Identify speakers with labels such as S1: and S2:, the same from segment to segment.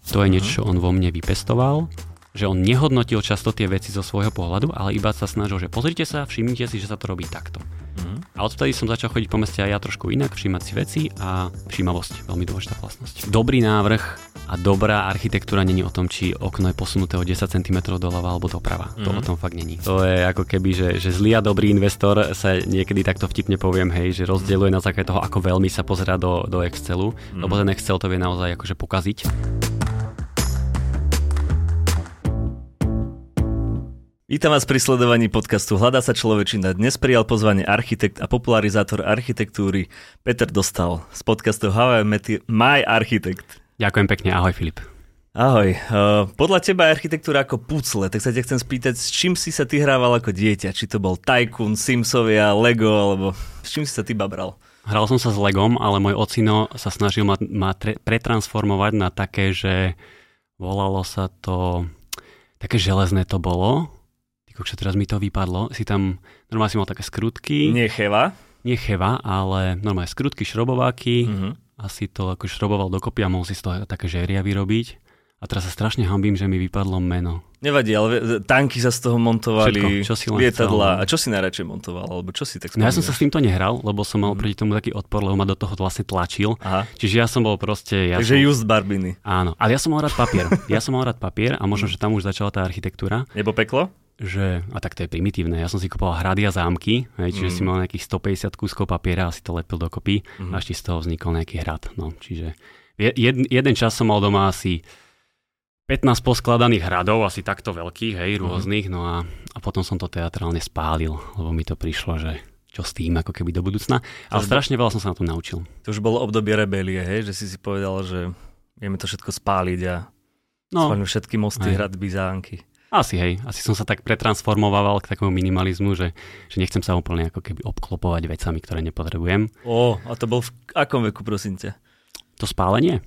S1: To je niečo, čo on vo mne vypestoval, že on nehodnotil často tie veci zo svojho pohľadu, ale iba sa snažil, že pozrite sa, všimnite si, že sa to robí takto. A odtedy som začal chodiť po meste aj ja trošku inak, všímať si veci a všímavosť, veľmi dôležitá vlastnosť. Dobrý návrh a dobrá architektúra není o tom, či okno je posunuté o 10 cm doľava alebo doprava. To o tom fakt není. To je ako keby, že zlý a dobrý investor sa niekedy takto vtipne poviem, hej, že rozdeľuje na základe toho, ako veľmi sa pozerá do Excelu, lebo ten Excel to vie naozaj akože pokaziť.
S2: Vítam vás pri sledovaní podcastu Hľadá sa človečina. Dnes prijal pozvanie architekt a popularizátor architektúry Peter Dostal z podcastu How I Met My Architect.
S1: Ďakujem pekne, ahoj Filip.
S2: Ahoj, podľa teba je architektúra ako pucle, tak sa ťa chcem spýtať, s čím si sa ty hrával ako dieťa? Či to bol Tycoon, Simsovia, Lego, alebo s čím si sa ty babral?
S1: Hral som sa s Legom, ale môj ocino sa snažil ma pretransformovať na také, že volalo sa to, také železné to bolo. Teraz mi to vypadlo. Normálne si mal také skrutky.
S2: Nie cheva,
S1: ale normálne skrutky, šrobováky. Asi to ako šroboval dokopy a mohol si z toho také žéria vyrobiť. A teraz sa strašne hanbím, že mi vypadlo meno.
S2: Nevadí, ale tanky sa z toho montovali, lietadlá.
S1: Chcel.
S2: A čo si najradšej montoval? Alebo čo si tak
S1: spomínaš? No ja som sa s týmto nehral, lebo som mal proti tomu taký odpor, lebo ma do toho vlastne tlačil. Aha. Čiže ja som bol proste...
S2: Takže just barbiny.
S1: Áno, ale ja som mal rád papier. A možno, že tam už začala tá architektúra.
S2: Nebo peklo?
S1: A tak to je primitívne. Ja som si kupoval hrady a zámky, čiže si mal nejakých 150 kúskov papiera a si to lepil dokopy a ešte z toho vznikol nejaký hrad. No, čiže jeden čas som mal doma asi 15 poskladaných hradov, asi takto veľkých, rôznych, no a potom som to teatrálne spálil, lebo mi to prišlo, že čo s tým, ako keby do budúcna. Ale strašne veľa som sa na tom naučil.
S2: To už bolo obdobie rebelie, že si povedal, že vieme to všetko spáliť a spálime všetky mosty, hradby, zámky.
S1: Asi som sa tak pretransformoval k takému minimalizmu, že nechcem sa úplne ako keby obklopovať vecami, ktoré nepotrebujem.
S2: A to bol v akom veku, prosím ťa?
S1: To spálenie?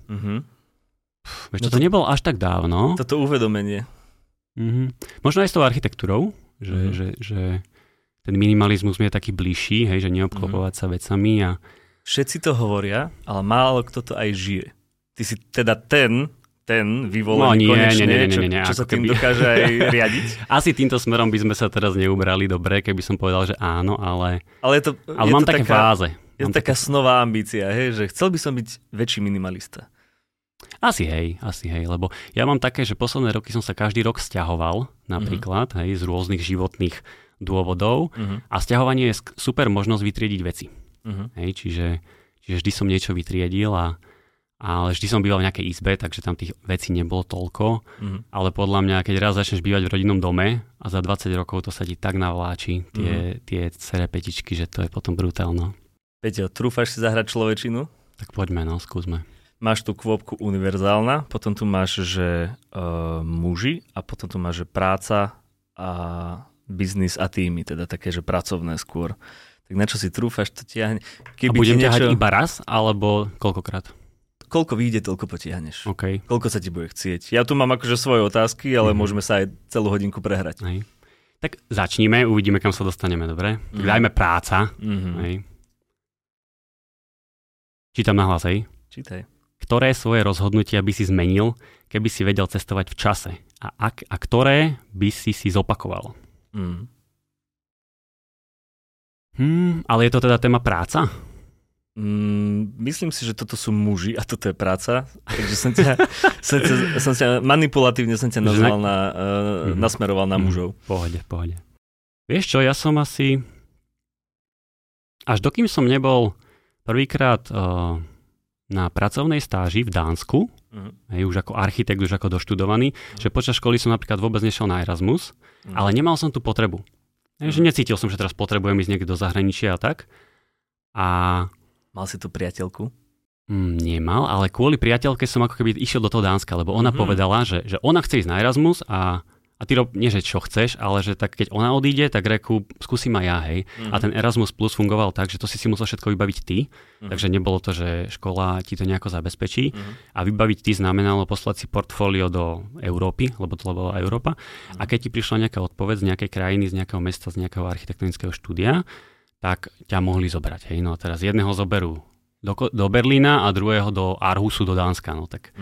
S1: Vieš, to nebolo až tak dávno.
S2: Toto uvedomenie.
S1: Možno aj s tou architektúrou, že ten minimalizmus mi je taký bližší, že neobklopovať sa vecami.
S2: Všetci to hovoria, ale málo kto to aj žije. Ty si teda ten vyvolený konečne, čo sa tým dokáže aj riadiť?
S1: Asi týmto smerom by sme sa teraz neubrali dobre, keby som povedal, že áno, ale mám také fáze.
S2: Je to taká snová ambícia, že chcel by som byť väčší minimalista.
S1: Asi hej, lebo ja mám také, že posledné roky som sa každý rok sťahoval, napríklad, z rôznych životných dôvodov a sťahovanie je super možnosť vytriediť veci. Čiže vždy som niečo vytriedil ale vždy som býval v nejakej izbe, takže tam tých vecí nebolo toľko. Ale podľa mňa, keď raz začneš bývať v rodinnom dome a za 20 rokov to sa ti tak navláči, tie cerepetičky, že to je potom brutálno.
S2: Peťo, trúfaš si zahrať človečinu?
S1: Tak poďme, skúsme.
S2: Máš tu kvôpku univerzálna, potom tu máš, že muži a potom tu máš, že práca a biznis a týmy, teda také, že pracovné skôr. Tak na čo si trúfaš, to tiahne.
S1: A budem ťahať iba raz, alebo koľkokrát?
S2: Koľko vyjde, toľko potiahneš.
S1: Okay.
S2: Koľko sa ti bude chcieť. Ja tu mám akože svoje otázky, ale môžeme sa aj celú hodinku prehrať.
S1: Tak začníme, uvidíme, kam sa dostaneme, dobre? Tak dajme práca. Čítam nahlas,
S2: Čítaj.
S1: Ktoré svoje rozhodnutia by si zmenil, keby si vedel cestovať v čase? A ktoré by si zopakoval? Ale je to teda téma práca?
S2: Myslím si, že toto sú muži a toto je práca. Takže som ťa manipulatívne nazval nasmeroval na mužov.
S1: Pohode. Vieš čo, ja som asi až dokým som nebol prvýkrát na pracovnej stáži v Dánsku, už ako architekt, už ako doštudovaný, že počas školy som napríklad vôbec nešiel na Erasmus, ale nemal som tú potrebu. Že necítil som, že teraz potrebujem ísť niekde do zahraničia a tak.
S2: Mal si tu priateľku?
S1: Nemal, ale kvôli priateľke som ako keby išiel do toho Dánska, lebo ona povedala, že ona chce ísť na Erasmus a ty nie, že čo chceš, ale že tak keď ona odíde, tak reku, skúsim aj ja, A ten Erasmus Plus fungoval tak, že to si musel všetko vybaviť ty, takže nebolo to, že škola ti to nejako zabezpečí a vybaviť ty znamenalo poslať si portfólio do Európy, lebo to bola Európa a keď ti prišla nejaká odpoveď z nejakej krajiny, z nejakého mesta, z nejakého architektonického štúdia, tak ťa mohli zobrať. No teraz jedného zoberú do Berlína a druhého do Aarhusu, do Dánska. No tak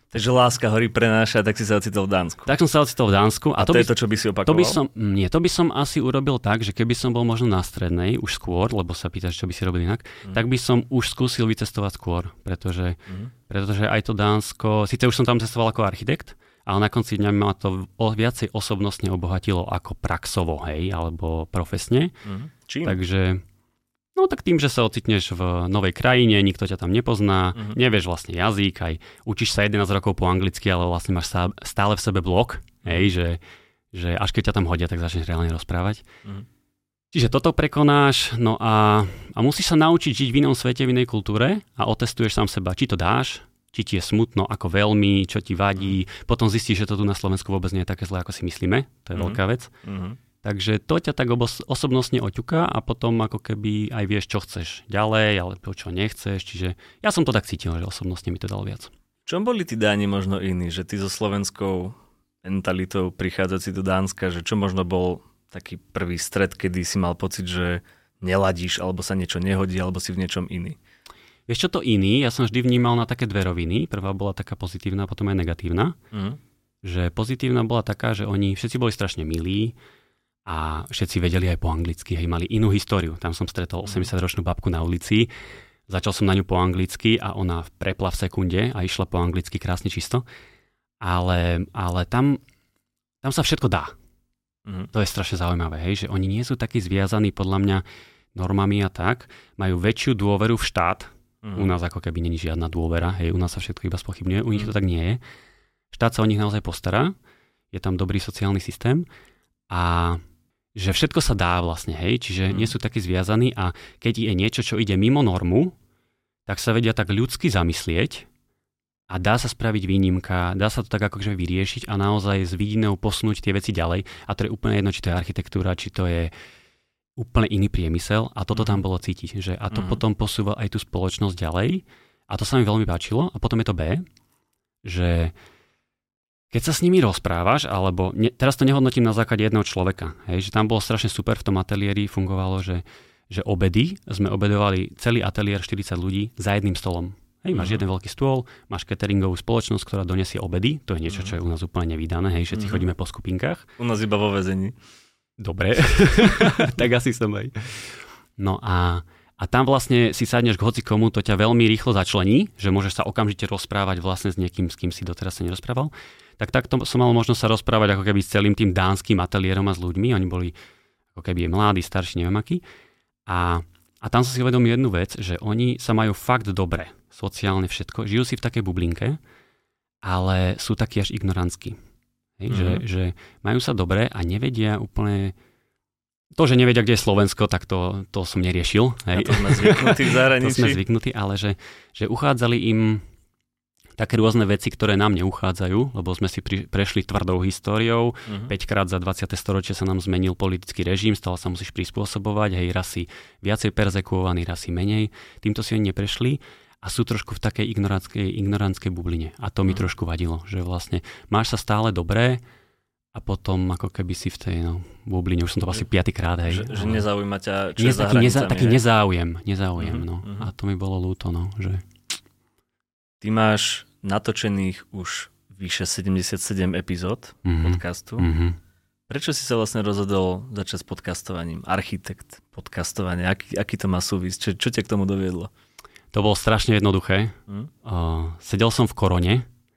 S2: Takže láska hory prenáša, tak si sa ocitol v Dánsku.
S1: Tak som sa ocitol v Dánsku.
S2: A to je to, čo by si opakoval?
S1: To by som asi urobil tak, že keby som bol možno na strednej už skôr, lebo sa pýtaš, čo by si robil inak, tak by som už skúsil vycestovať skôr, pretože aj to Dánsko, síce už som tam cestoval ako architekt, ale na konci dňa ma to viacej osobnostne obohatilo ako praxovo, hej, alebo profesne.
S2: Čím?
S1: Takže no tak tým, že sa ocitneš v novej krajine, nikto ťa tam nepozná, nevieš vlastne jazyk, aj učíš sa 11 rokov po anglicky, ale vlastne máš stále v sebe blok, hej, že až keď ťa tam hodia, tak začneš reálne rozprávať. Čiže toto prekonáš, no a musíš sa naučiť žiť v inom svete, v inej kultúre a otestuješ sám seba, či to dáš, či ti je smutno, ako veľmi, čo ti vadí, potom zistíš, že to tu na Slovensku vôbec nie je také zlé, ako si myslíme, to je veľká vec. Takže to ťa tak osobnostne oťuká a potom ako keby aj vieš, čo chceš ďalej, alebo čo nechceš. Čiže ja som to tak cítil, že osobnostne mi to dalo viac.
S2: Čom boli tí Dáni možno iní? Že ty so slovenskou mentalitou prichádzajúci do Dánska, že čo možno bol taký prvý stret, kedy si mal pocit, že neladíš, alebo sa niečo nehodí, alebo si v niečom iný?
S1: Vieš čo to iný? Ja som vždy vnímal na také dve roviny. Prvá bola taká pozitívna, potom aj negatívna. Že pozitívna bola taká, že oni všetci boli strašne milí, a všetci vedeli aj po anglicky, hej, mali inú históriu. Tam som stretol 80-ročnú babku na ulici, začal som na ňu po anglicky a ona prepla v sekunde a išla po anglicky krásne čisto. Ale tam sa všetko dá. To je strašne zaujímavé, hej, že oni nie sú takí zviazaní podľa mňa normami a tak, majú väčšiu dôveru v štát. U nás ako keby není žiadna dôvera, hej, u nás sa všetko iba spochybňuje, u nich to tak nie je. Štát sa o nich naozaj postará, je tam dobrý sociálny systém a že všetko sa dá vlastne, hej, čiže nie sú takí zviazaní a keď je niečo, čo ide mimo normu, tak sa vedia tak ľudsky zamyslieť a dá sa spraviť výnimka, dá sa to tak akože vyriešiť a naozaj s vidinou posunúť tie veci ďalej a to je úplne jedno, či to je architektúra, či to je úplne iný priemysel a toto tam bolo cítiť, že a to potom posúva aj tú spoločnosť ďalej a to sa mi veľmi páčilo a potom je to B, že keď sa s nimi rozprávaš, alebo teraz to nehodnotím na základe jedného človeka, hej, že tam bolo strašne super v tom ateliéri, fungovalo, že obedy, sme obedovali celý ateliér 40 ľudí za jedným stolom. Hej, máš jeden veľký stôl, máš cateringovú spoločnosť, ktorá donesie obedy, to je niečo, čo je u nás úplne nevídané, hej, všetci chodíme po skupinkách.
S2: U nás iba vo väzení.
S1: Dobre, tak asi som aj. No a tam vlastne si sadneš k hocikomu, to ťa veľmi rýchlo začlení, že môžeš sa okamžite rozprávať vlastne s niekým, s kým si doteraz sa nerozprával. Tak som mal možnosť sa rozprávať ako keby s celým tým dánskym ateliérom a s ľuďmi. Oni boli ako keby mladí, starší, neviem akí. A tam som si uvedomil jednu vec, že oni sa majú fakt dobre, sociálne všetko. Žijú si v takej bublinke, ale sú takí až ignorantskí. Hej, že majú sa dobre a nevedia úplne. To, že nevedia, kde je Slovensko, tak to som neriešil. Hej.
S2: To sme zvyknutí v zahraničí.
S1: To sme zvyknutí, ale že uchádzali im také rôzne veci, ktoré nám neuchádzajú, lebo sme si prešli tvrdou históriou. 5-krát za 20. storočie sa nám zmenil politický režim, stále sa musíš prispôsobovať, hej, raz si viacej perzekuovaný, raz si menej. Týmto si oni neprešli a sú trošku v takej ignorantskej bubline. A to mi trošku vadilo, že vlastne máš sa stále dobré a potom ako keby si v tej bubline, už som to asi 5-krát, hej.
S2: Že nezaujíma ťa, čo je za hranicami. Taký
S1: nezáujem, no. A to mi bolo ľúto, no, že.
S2: Ty máš natočených už vyše 77 epizód podcastu. Prečo si sa vlastne rozhodol začať s podcastovaním? Architekt, podcastovanie, aký to má súvis? Čo ťa k tomu doviedlo?
S1: To bolo strašne jednoduché. Sedel som v Korone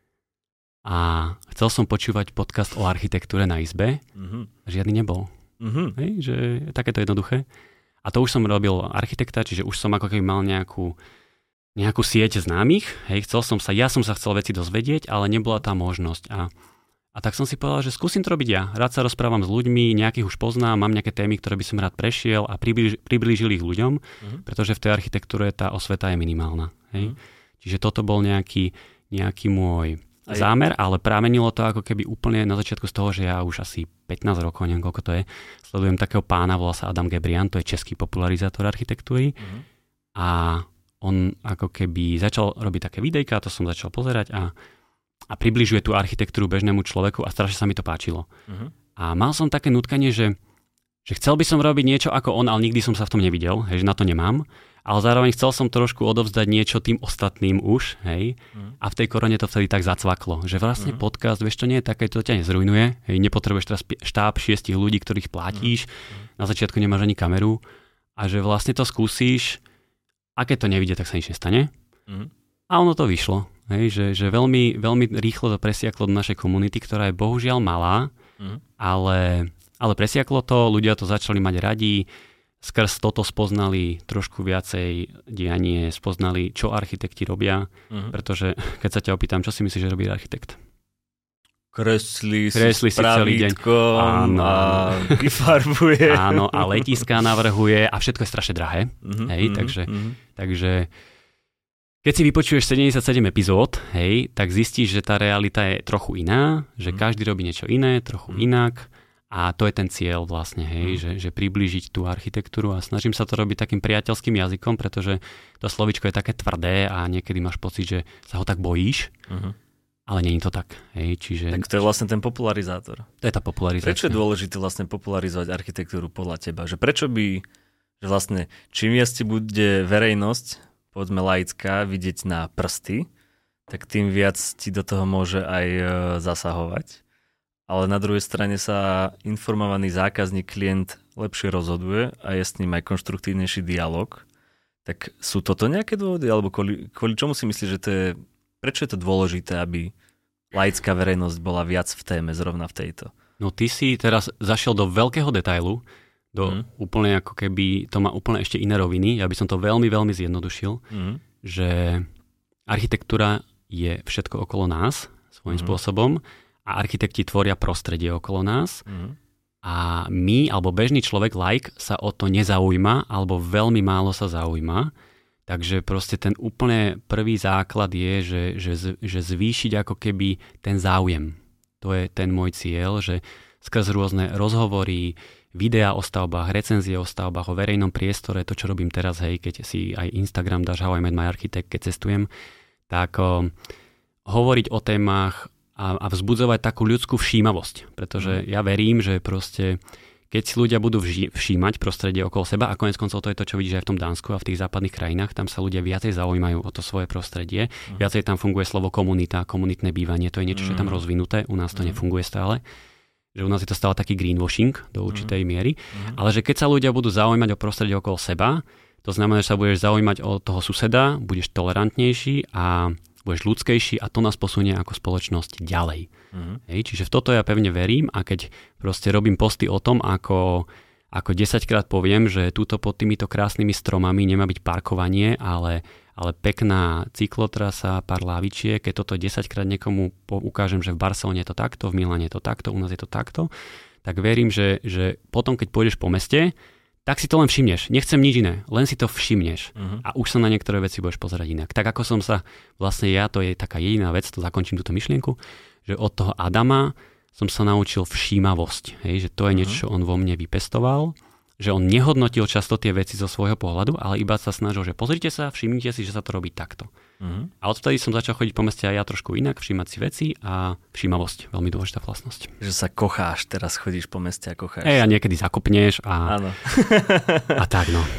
S1: a chcel som počúvať podcast o architektúre na izbe. Žiadny nebol. Hej, že je takéto jednoduché. A to už som robil architekta, čiže už som ako keby mal nejakú sieť známych, hej, ja som sa chcel veci dozvedieť, ale nebola tá možnosť. A tak som si povedal, že skúsim to robiť ja. Rád sa rozprávam s ľuďmi, nejakých už poznám, mám nejaké témy, ktoré by som rád prešiel a priblížil ich ľuďom, pretože v tej architektúre tá osveta je minimálna. Hej. Čiže toto bol nejaký môj zámer, ale pramenilo to ako keby úplne na začiatku z toho, že ja už asi 15 rokov, neviem koľko to je, sledujem takého pána, volá sa Adam Gebrian, to je český popularizátor architektúry a on ako keby začal robiť také videjka, to som začal pozerať a približuje tú architektúru bežnému človeku a strašne sa mi to páčilo. A mal som také nutkanie, že chcel by som robiť niečo ako on, ale nikdy som sa v tom nevidel, že na to nemám. ale zároveň chcel som trošku odovzdať niečo tým ostatným už, hej, a v tej korone to vtedy tak zacvaklo, že vlastne podcast, vieš, to nie je také, to ťa nezrujnuje, hej, nepotrebuješ teraz štáb 6 ľudí, ktorých platíš, na začiatku nemáš ani kameru a že vlastne to skúsiš, a keď to nevidie, tak sa nič nestane. A ono to vyšlo, hej, že veľmi, veľmi rýchlo to presiaklo do našej komunity, ktorá je bohužiaľ malá, ale presiaklo to, ľudia to začali mať radi, skrz toto spoznali trošku viacej dianie, spoznali, čo architekti robia, pretože keď sa ťa opýtam, čo si myslíš, že robí architekt?
S2: Kreslí
S1: si celý deň.
S2: Áno. A vyfarbuje.
S1: Áno, a letiská navrhuje a všetko je strašne drahé. Hej, takže keď si vypočuješ 77 epizód, hej, tak zistíš, že tá realita je trochu iná, že každý robí niečo iné, trochu inak a to je ten cieľ vlastne, hej, že priblížiť tú architektúru a snažím sa to robiť takým priateľským jazykom, pretože to slovíčko je také tvrdé a niekedy máš pocit, že sa ho tak bojíš, ale nie je to tak. Hej, čiže...
S2: Tak to je vlastne ten popularizátor.
S1: To je tá popularizácia.
S2: Prečo je dôležité vlastne popularizovať architektúru podľa teba? Že prečo by, že vlastne čím viac ti bude verejnosť, povedzme laická, vidieť na prsty, tak tým viac ti do toho môže aj zasahovať. Ale na druhej strane sa informovaný zákazník, klient lepšie rozhoduje a je s ním aj konštruktívnejší dialog. Tak sú toto nejaké dôvody? Alebo kvôli čomu si myslíš, že to je, prečo je to dôležité, aby laická verejnosť bola viac v téme zrovna v tejto?
S1: No ty si teraz zašiel do veľkého detailu, do úplne ako keby, to má úplne ešte iné roviny, ja by som to veľmi, veľmi zjednodušil, že architektúra je všetko okolo nás, svojím spôsobom, a architekti tvoria prostredie okolo nás a my, alebo bežný človek, laik, sa o to nezaujíma, alebo veľmi málo sa zaujíma, takže proste ten úplne prvý základ je, že zvýšiť ako keby ten záujem. To je ten môj cieľ, že skrz rôzne rozhovory, videá o stavbách, recenzie o stavbách, o verejnom priestore, to, čo robím teraz, hej, keď si aj Instagram dáš How I Met My Architect, keď cestujem, tak hovoriť o témach a vzbudzovať takú ľudskú všímavosť, pretože ja verím, že proste keď si ľudia budú všímať prostredie okolo seba, a konec koncov to je to, čo vidíš aj v tom Dánsku a v tých západných krajinách, tam sa ľudia viacej zaujímajú o to svoje prostredie, viacej tam funguje slovo komunita, komunitné bývanie, to je niečo, čo je tam rozvinuté, u nás to nefunguje stále. Že u nás je to stále taký greenwashing do určitej miery, ale že keď sa ľudia budú zaujímať o prostredie okolo seba, to znamená, že sa budeš zaujímať o toho suseda, budeš tolerantnejší a budeš ľudskejší a to nás posunie ako spoločnosť ďalej. Hej, čiže v toto ja pevne verím a keď proste robím posty o tom, ako 10-krát poviem, že túto pod týmito krásnymi stromami nemá byť parkovanie, ale pekná cyklotrasa, pár lávičiek, keď toto 10-krát niekomu ukážem, že v Barcelone je to takto, v Miláne je to takto, u nás je to takto, tak verím, že potom, keď pôjdeš po meste, tak si to len všimneš. Nechcem nič iné, len si to všimneš. A už sa na niektoré veci budeš pozerať inak. Tak ako som sa, vlastne ja, to je taká jediná vec, to zakončím túto myšlienku, že od toho Adama som sa naučil všímavosť. Hej, že to je niečo, čo on vo mne vypestoval, že on nehodnotil často tie veci zo svojho pohľadu, ale iba sa snažil, že pozrite sa, všimnite si, že sa to robí takto. A odtedy som začal chodiť po meste aj ja trošku inak, všímať si veci a všímavosť, veľmi dôležitá vlastnosť.
S2: Že sa kocháš, teraz chodíš po meste a kocháš.
S1: A niekedy zakopneš a, a tak no.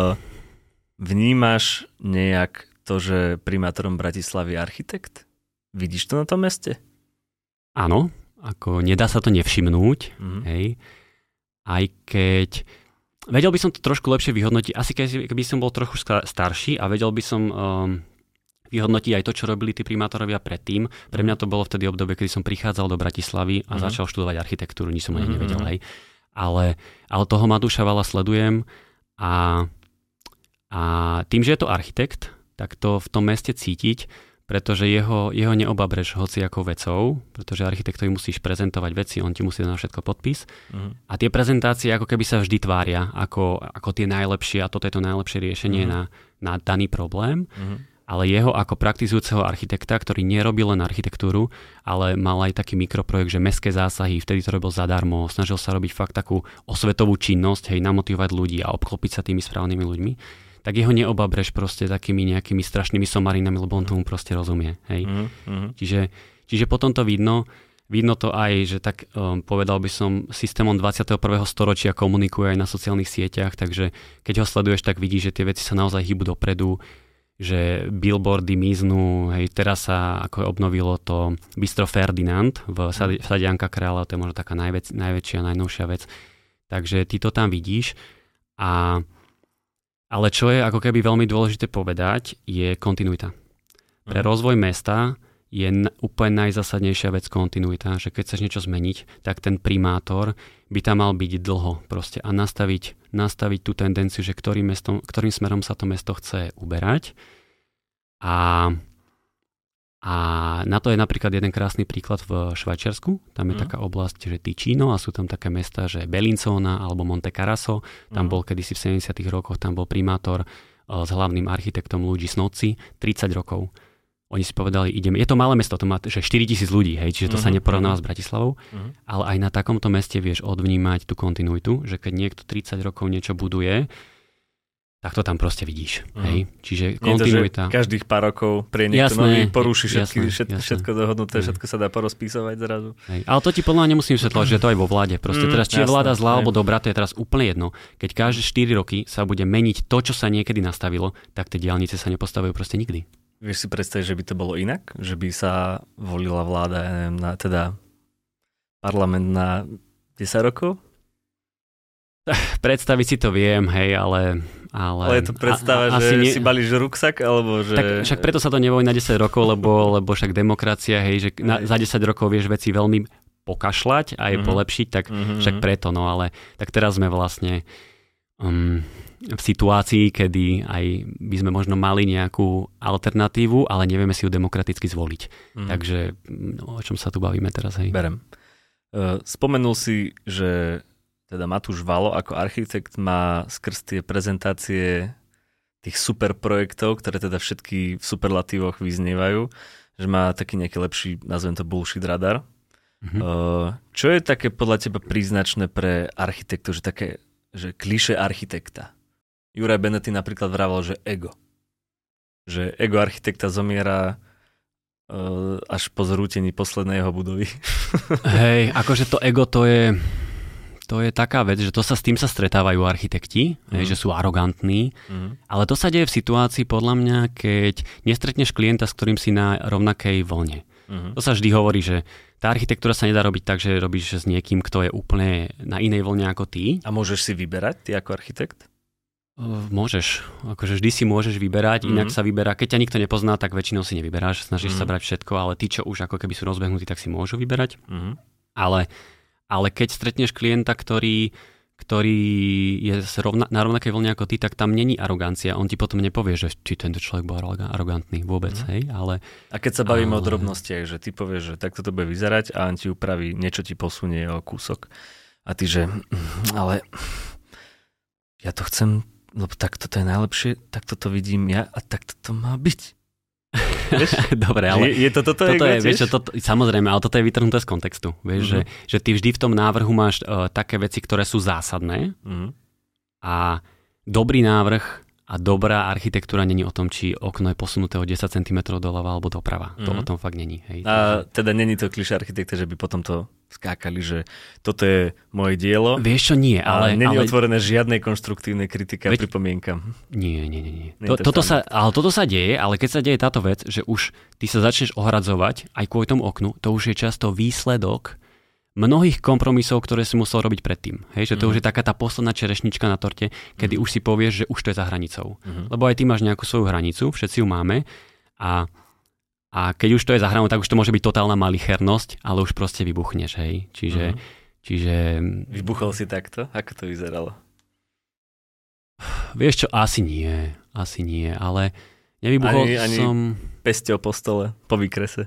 S2: Vnímaš nejak to, že primátorom Bratislavy je architekt? Vidíš to na tom meste?
S1: Áno, ako nedá sa to nevšimnúť, hej. Aj keď vedel by som to trošku lepšie vyhodnotiť, asi keby som bol trochu starší a vedel by som vyhodnotiť aj to, čo robili tí primátorovia predtým. Pre mňa to bolo vtedy obdobie, kedy som prichádzal do Bratislavy a začal študovať architektúru, nič som ani nevedel, hej. Ale toho Matúša Vala sledujem a tým, že je to architekt, tak to v tom meste cítiť, pretože jeho neobabreš hociakou vecou, pretože architektovi musíš prezentovať veci, on ti musí dať na všetko podpis. A tie prezentácie ako keby sa vždy tvária ako tie najlepšie a toto je to najlepšie riešenie na daný problém. Ale jeho ako praktizujúceho architekta, ktorý nerobil len architektúru, ale mal aj taký mikroprojekt, že mestské zásahy, vtedy to robil zadarmo, snažil sa robiť fakt takú osvetovú činnosť, hej, namotivovať ľudí a obklopiť sa tými správnymi ľuďmi, tak jeho neobabreš proste takými nejakými strašnými somarinami, lebo on tomu proste rozumie. Hej. Čiže potom to vidno. vidno to aj, že tak povedal by som, systémom 21. storočia komunikuje aj na sociálnych sieťach, takže keď ho sleduješ, tak vidíš, že tie veci sa naozaj hýbu dopredu, že billboardy miznú, hej, teraz sa ako obnovilo to Bistro Ferdinand v sade Janka Kráľa, to je možno taká najväčšia, najnovšia vec. Takže ty to tam vidíš. Ale čo je ako keby veľmi dôležité povedať, je kontinuita. Pre rozvoj mesta je úplne najzásadnejšia vec kontinuita, že keď chceš niečo zmeniť, tak ten primátor by tam mal byť dlho proste a nastaviť tú tendenciu, že ktorým smerom sa to mesto chce uberať. A na to je napríklad jeden krásny príklad v Švajčiarsku. Tam je taká oblasť, že Ticino a sú tam také mesta, že Bellinzona alebo Monte Carasso. Tam bol kedysi v 70. rokoch, tam bol primátor s hlavným architektom Luigi Snozzi 30 rokov. Oni si povedali, ideme. Je to malé mesto, to má že 4000 ľudí, hej, čiže to sa neporovnáva s Bratislavou, ale aj na takomto meste vieš odvnímať tú kontinuitu, že keď niekto 30 rokov niečo buduje, tak to tam proste vidíš. Hej? Čiže kontinuita.
S2: To, každých pár rokov pre niekto nový porúši všetko dohodnuté, všetko sa dá porozpísovať zrazu.
S1: Hej. Ale to ti podľa mňa nemusím vysvetľovať, že to aj vo vláde. Proste teraz, či je vláda zlá alebo dobrá, to je teraz úplne jedno. Keď každé 4 roky sa bude meniť to, čo sa niekedy nastavilo, tak tie diaľnice sa nepostavujú proste nikdy.
S2: Vieš si predstaviť, že by to bolo inak? Že by sa volila vláda, teda parlament na 10 rokov?
S1: Predstaviť si to viem, hej, ale
S2: je to predstava, že si balíš ruksak, alebo že...
S1: Tak však preto sa to nevolí na 10 rokov, lebo však demokracia, hej, že za 10 rokov vieš veci veľmi pokašľať a aj polepšiť, tak však preto, no ale tak teraz sme vlastne v situácii, kedy aj by sme možno mali nejakú alternatívu, ale nevieme si ju demokraticky zvoliť. Takže o čom sa tu bavíme teraz, hej?
S2: Berem. Spomenul si, že teda Matúš Valo ako architekt má skrz tie prezentácie tých super projektov, ktoré teda všetky v superlatívoch vyznievajú, že má taký nejaký lepší, nazvem to bullshit radar. Čo je také podľa teba príznačné pre architektov, že klišé architekta? Juraj Benetti napríklad vravel, že ego. Že ego architekta zomiera až po zrútení poslednej jeho budovy.
S1: Hej, akože to ego to je taká vec, že s tým sa stretávajú architekti, že sú arogantní, ale to sa deje v situácii podľa mňa, keď nestretneš klienta, s ktorým si na rovnakej vlne. To sa vždy hovorí, že tá architektúra sa nedá robiť tak, že robíš s niekým, kto je úplne na inej vlne ako ty.
S2: A môžeš si vyberať ty ako architekt?
S1: Môžeš. Akože vždy si môžeš vyberať, inak sa vyberá. Keď ťa nikto nepozná, tak väčšinou si nevyberáš, snažíš sa brať všetko, ale tí, čo už ako keby sú rozbehnutí, tak si môžu vyberať. Ale keď stretneš klienta, ktorý je na rovnakej vlne ako ty, tak tam není arogancia. On ti potom nepovie, že či tento človek bol arogantný vôbec, hej, ale...
S2: A keď sa bavíme o drobnostiach, že ty povieš, že takto to bude vyzerať a on ti upraví, niečo ti posunie o kúsok. A ty, že ale ja to chcem, lebo takto to je najlepšie, takto to vidím ja a takto to má byť.
S1: Dobre, ale
S2: je toto
S1: je, vieš, samozrejme, ale toto je vytrhnuté z kontextu. Vieš, že ty vždy v tom návrhu máš také veci, ktoré sú zásadné a dobrý návrh a dobrá architektúra není o tom, či okno je posunuté o 10 cm doľava alebo doprava. To o tom fakt není. Hej.
S2: A teda není to klišé architekta, že by potom to skákali, že toto je moje dielo.
S1: Vieš čo, nie. Ale
S2: není otvorené žiadnej konštruktívnej kritike a pripomienkam.
S1: Nie. Toto sa deje, ale keď sa deje táto vec, že už ty sa začneš ohradzovať aj kvôli tomu oknu, to už je často výsledok mnohých kompromisov, ktoré si musel robiť predtým. Hej, že to už je taká tá posledná čerešnička na torte, kedy už si povieš, že už to je za hranicou. Lebo aj ty máš nejakú svoju hranicu, všetci ju máme a keď už to je za hranou, tak už to môže byť totálna malichernosť, ale už proste vybuchneš, hej. Čiže...
S2: Vybuchol si takto? Ako to vyzeralo?
S1: Vieš čo, asi nie, ale nevybuchol som...
S2: Pesťou po stole, po výkrese.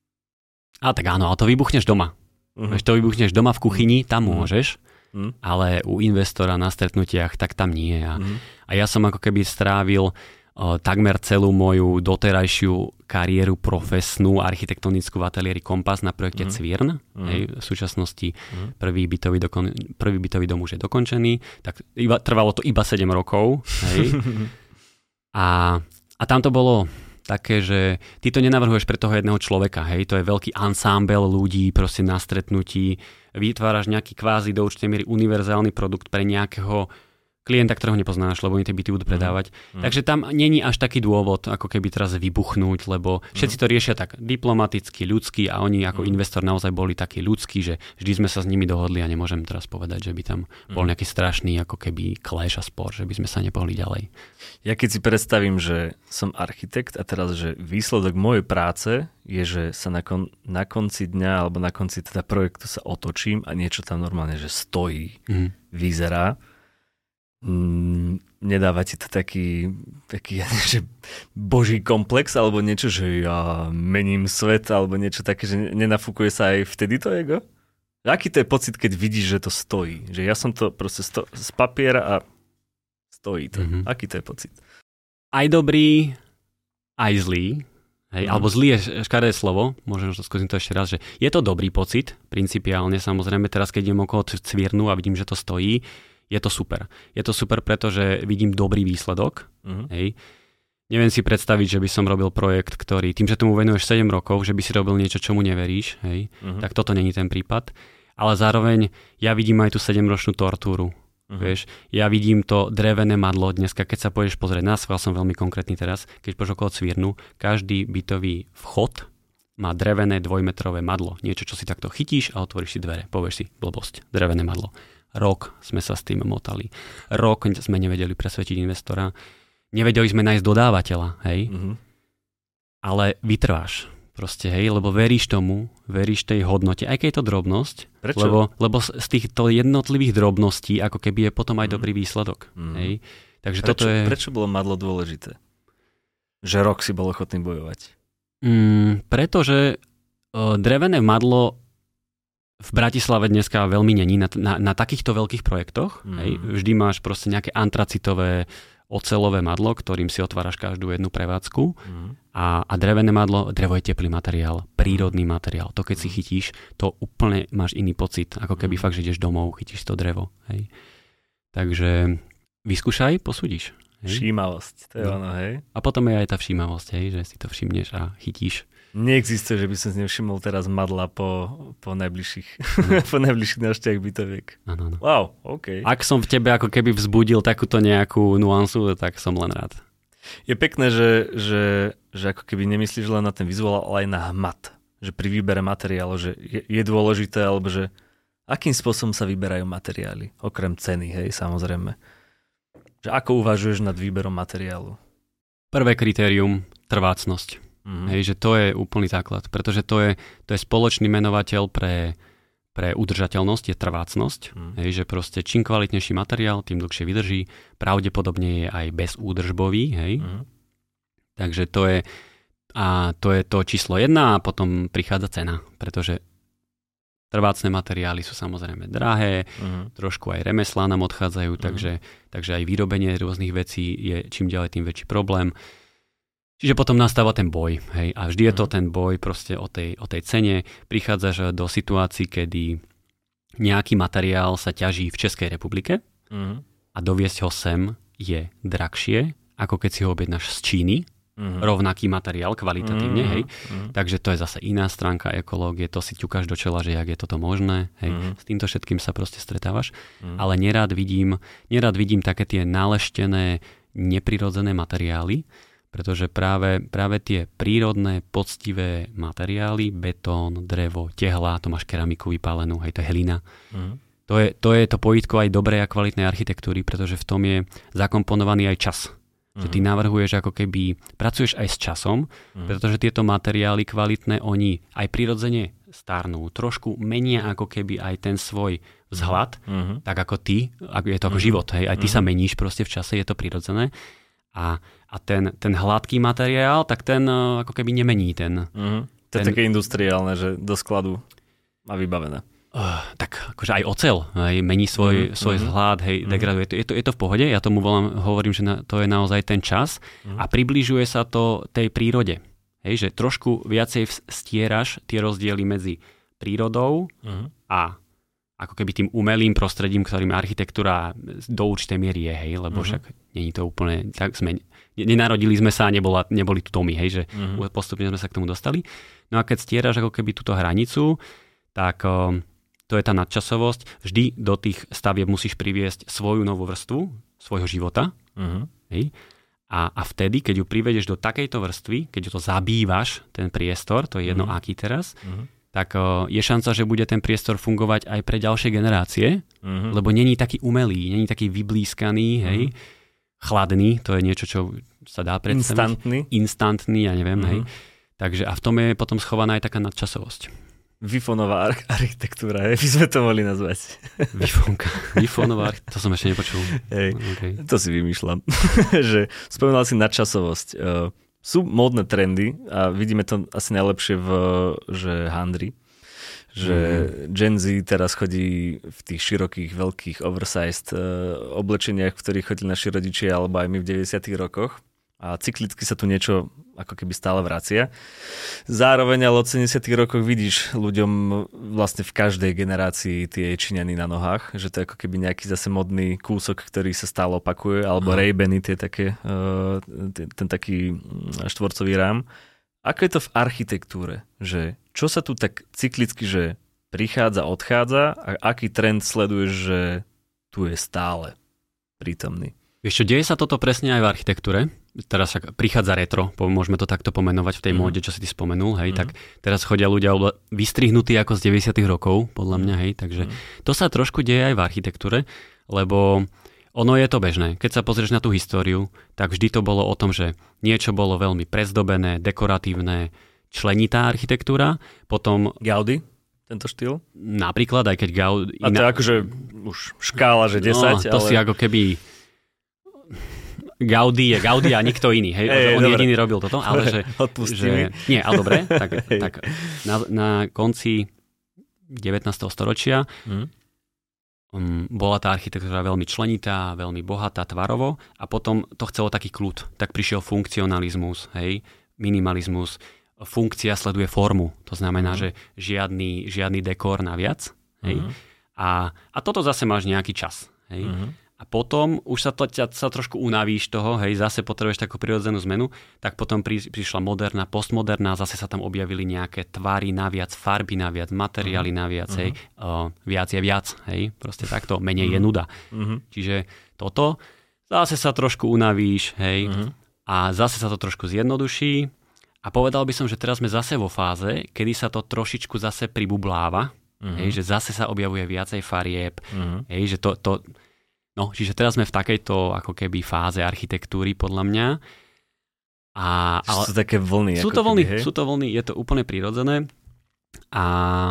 S1: A tak áno, ale to vybuchneš doma. Vieš, to vybuchneš doma v kuchyni, tam môžeš, ale u investora na stretnutiach, tak tam nie. A ja som ako keby strávil takmer celú moju doterajšiu kariéru profesnú architektonickú v ateliéri Kompas na projekte Cvirn. Hej, v súčasnosti prvý bytový dom už je dokončený, tak trvalo to iba 7 rokov. Hej. A tam to bolo také, že ty to nenavrhuješ pre toho jedného človeka, hej, to je veľký ansámbel ľudí proste na stretnutí, vytváraš nejaký kvázi do určitej miery univerzálny produkt pre nejakého klienta, ktorého nepoznáš, lebo oni tie byty budú predávať. Takže tam není až taký dôvod, ako keby teraz vybuchnúť, lebo všetci to riešia tak diplomaticky, ľudsky a oni ako investor naozaj boli takí ľudskí, že vždy sme sa s nimi dohodli a nemôžem teraz povedať, že by tam bol nejaký strašný ako keby clash a spor, že by sme sa nepohli ďalej.
S2: Ja keď si predstavím, že som architekt a teraz, že výsledok mojej práce je, že sa na konci dňa alebo na konci teda projektu sa otočím a niečo tam normálne, že stojí, vyzerá, nedáva ti to taký že boží komplex alebo niečo, že ja mením svet alebo niečo také, že nenafúkuje sa aj vtedy to ego? Aký to je pocit, keď vidíš, že to stojí? Že ja som to proste z papiera a stojí to. Aký to je pocit?
S1: Aj dobrý, aj zlý. Hej, alebo zlý je škaredé slovo, možno skúsim to ešte raz, že je to dobrý pocit, principiálne, samozrejme, teraz keď idem okolo cvírnu a vidím, že to stojí, je to super. Je to super, pretože vidím dobrý výsledok. Hej. Neviem si predstaviť, že by som robil projekt, ktorý, tým, že tomu venuješ 7 rokov, že by si robil niečo, čomu neveríš, hej, tak toto není ten prípad. Ale zároveň ja vidím aj tú 7-ročnú tortúru. Vieš, ja vidím to drevené madlo dneska, keď sa pôjdeš pozrieť na schvál, som veľmi konkrétny teraz, keď pôjdeš okolo cvírnu, každý bytový vchod má drevené 2-metrové madlo. Niečo, čo si takto chytíš a otvoríš si dvere. Povieš si, blbosť, drevené madlo. Rok sme sa s tým motali. Rok sme nevedeli presvedčiť investora. Nevedeli sme nájsť dodávateľa, hej. Ale vytrváš proste, hej, lebo veríš tomu, veríš tej hodnote, aj keď je to drobnosť.
S2: Prečo?
S1: Lebo z týchto jednotlivých drobností ako keby je potom aj dobrý výsledok. Hej. Takže
S2: prečo bolo madlo dôležité? Že rok si bol ochotný bojovať?
S1: Pretože drevené madlo v Bratislave dneska veľmi není na takýchto veľkých projektoch. Hej. Vždy máš proste nejaké antracitové oceľové madlo, ktorým si otváraš každú jednu prevádzku. A drevené madlo, drevo je teplý materiál, prírodný materiál. To keď si chytíš, to úplne máš iný pocit, ako keby fakt, že ideš domov, chytíš to drevo. Hej. Takže vyskúšaj, posúdiš. Hej.
S2: Všímavosť, to je ono, hej.
S1: A potom je aj tá všímavosť, hej, že si to všimneš a chytíš.
S2: Neexistuje, že by som si nevšimol teraz madla po najbližších po najbližších návštevách bytoviek.
S1: Áno.
S2: Wow, OK.
S1: Ak som v tebe ako keby vzbudil takúto nejakú nuansu, tak som len rád.
S2: Je pekné, že ako keby nemyslíš len na ten vizuál, ale aj na hmat. Že pri výbere materiálu, že je dôležité, alebo že akým spôsobom sa vyberajú materiály, okrem ceny, hej, samozrejme. Že ako uvažuješ nad výberom materiálu?
S1: Prvé kritérium, trvácnosť. Hej, že to je úplný základ, pretože to je spoločný menovateľ pre udržateľnosť, je trvácnosť. Hej, že proste čím kvalitnejší materiál, tým dlhšie vydrží, pravdepodobne je aj bezúdržbový. Hej. Takže to je to číslo 1 a potom prichádza cena, pretože trvácne materiály sú samozrejme drahé, trošku aj remeslá nám odchádzajú, takže aj vyrobenie rôznych vecí je čím ďalej tým väčší problém. Čiže potom nastáva ten boj, hej, a vždy je to ten boj proste o tej cene. Prichádzaš do situácií, kedy nejaký materiál sa ťaží v Českej republike a doviesť ho sem je drahšie, ako keď si ho objednáš z Číny, rovnaký materiál kvalitatívne, hej. Takže to je zase iná stránka ekológie, to si ťukáš do čela, že jak je toto možné, hej. S týmto všetkým sa proste stretávaš, ale nerád vidím také tie naleštené, neprirodzené materiály, pretože práve tie prírodné, poctivé materiály, betón, drevo, tehla, to máš keramiku vypálenú, hej, to je hlina. To je to pojitko aj dobrej a kvalitnej architektúry, pretože v tom je zakomponovaný aj čas. Že ty navrhuješ ako keby, pracuješ aj s časom, pretože tieto materiály kvalitné, oni aj prirodzene starnú, trošku menia ako keby aj ten svoj vzhľad, tak ako ty, je to ako život, hej, aj ty sa meníš proste v čase, je to prirodzené. A ten hladký materiál, tak ten ako keby nemení ten.
S2: To je také industriálne, že do skladu má vybavené.
S1: Tak akože aj oceľ mení svoj vzhľad, hej, degraduje. Je to v pohode, ja tomu hovorím, že to je naozaj ten čas a približuje sa to tej prírode. Hej, že trošku viacej stieraš tie rozdiely medzi prírodou a ako keby tým umelým prostredím, ktorým architektúra do určitej miery je, hej, lebo však nie je to úplne tak nenarodili sme sa a neboli tu domy, hej, že postupne sme sa k tomu dostali. No a keď stieraš ako keby túto hranicu, tak to je tá nadčasovosť. Vždy do tých stavieb musíš priviesť svoju novú vrstvu svojho života. Hej. A vtedy, keď ju privedieš do takejto vrstvy, keď to zabývaš, ten priestor, to je jedno aký teraz, tak je šanca, že bude ten priestor fungovať aj pre ďalšie generácie, lebo není taký umelý, není taký vyblískaný, hej, chladný, to je niečo, čo sa dá predstaviť. Instantný, ja neviem, hej. Takže a v tom je potom schovaná aj taká nadčasovosť.
S2: Wi-Fi-nová architektúra, by sme to mohli nazvať.
S1: Wi-Fi-nová architektúra, to som ešte nepočul.
S2: Hej, okay. To si vymýšľam. Že spomínal si nadčasovosť. Sú módne trendy a vidíme to asi najlepšie v handri. Že Gen Z teraz chodí v tých širokých, veľkých, oversized oblečeniach, v ktorých chodili naši rodičia alebo aj my v 90. rokoch. A cyklicky sa tu niečo ako keby stále vracia. Zároveň ale od 70. rokoch vidíš ľuďom vlastne v každej generácii tie Číňany na nohách, že to je ako keby nejaký zase modný kúsok, ktorý sa stále opakuje, alebo Ray-Bany, tie také, ten taký štvorcový rám. Ako je to v architektúre? Že čo sa tu tak cyklicky, že prichádza, odchádza a aký trend sleduješ, že tu je stále prítomný?
S1: Vieš čo, deje sa toto presne aj v architektúre. Teraz prichádza retro, môžeme to takto pomenovať v tej móde, čo si ty spomenul, hej, tak teraz chodia ľudia vystrihnutí ako z 90. rokov, podľa mňa, hej, takže to sa trošku deje aj v architektúre, lebo ono je to bežné. Keď sa pozrieš na tú históriu, tak vždy to bolo o tom, že niečo bolo veľmi prezdobené, dekoratívne, členitá architektúra, potom
S2: Gaudi, tento štýl?
S1: Napríklad, aj keď Gaudi...
S2: A to je akože už škála, že 10,
S1: to ale... si ako keby... Gaudi a nikto iný, hej, on jediný robil toto, ale že nie, ale dobre, tak na konci 19. storočia bola tá architektúra veľmi členitá, veľmi bohatá tvarovo a potom to chcelo taký kľud, tak prišiel funkcionalizmus, hej, minimalizmus, funkcia sleduje formu, to znamená, že žiadny dekor naviac, hej, a toto zase máš nejaký čas, hej. A potom už sa trošku unavíš toho, hej, zase potrebuješ takú prirodzenú zmenu, tak potom prišla moderná, postmoderná, zase sa tam objavili nejaké tvary naviac, farby naviac, materiály naviac, hej, viac je viac, hej, proste takto, menej je nuda. Čiže toto, zase sa trošku unavíš, hej, a zase sa to trošku zjednoduší a povedal by som, že teraz sme zase vo fáze, kedy sa to trošičku zase pribubláva, hej, že zase sa objavuje viacej farieb, hej, že to no, čiže teraz sme v takejto ako keby fáze architektúry, podľa mňa. Ale
S2: sú také vlny.
S1: Sú to vlny, je to úplne prirodzené. A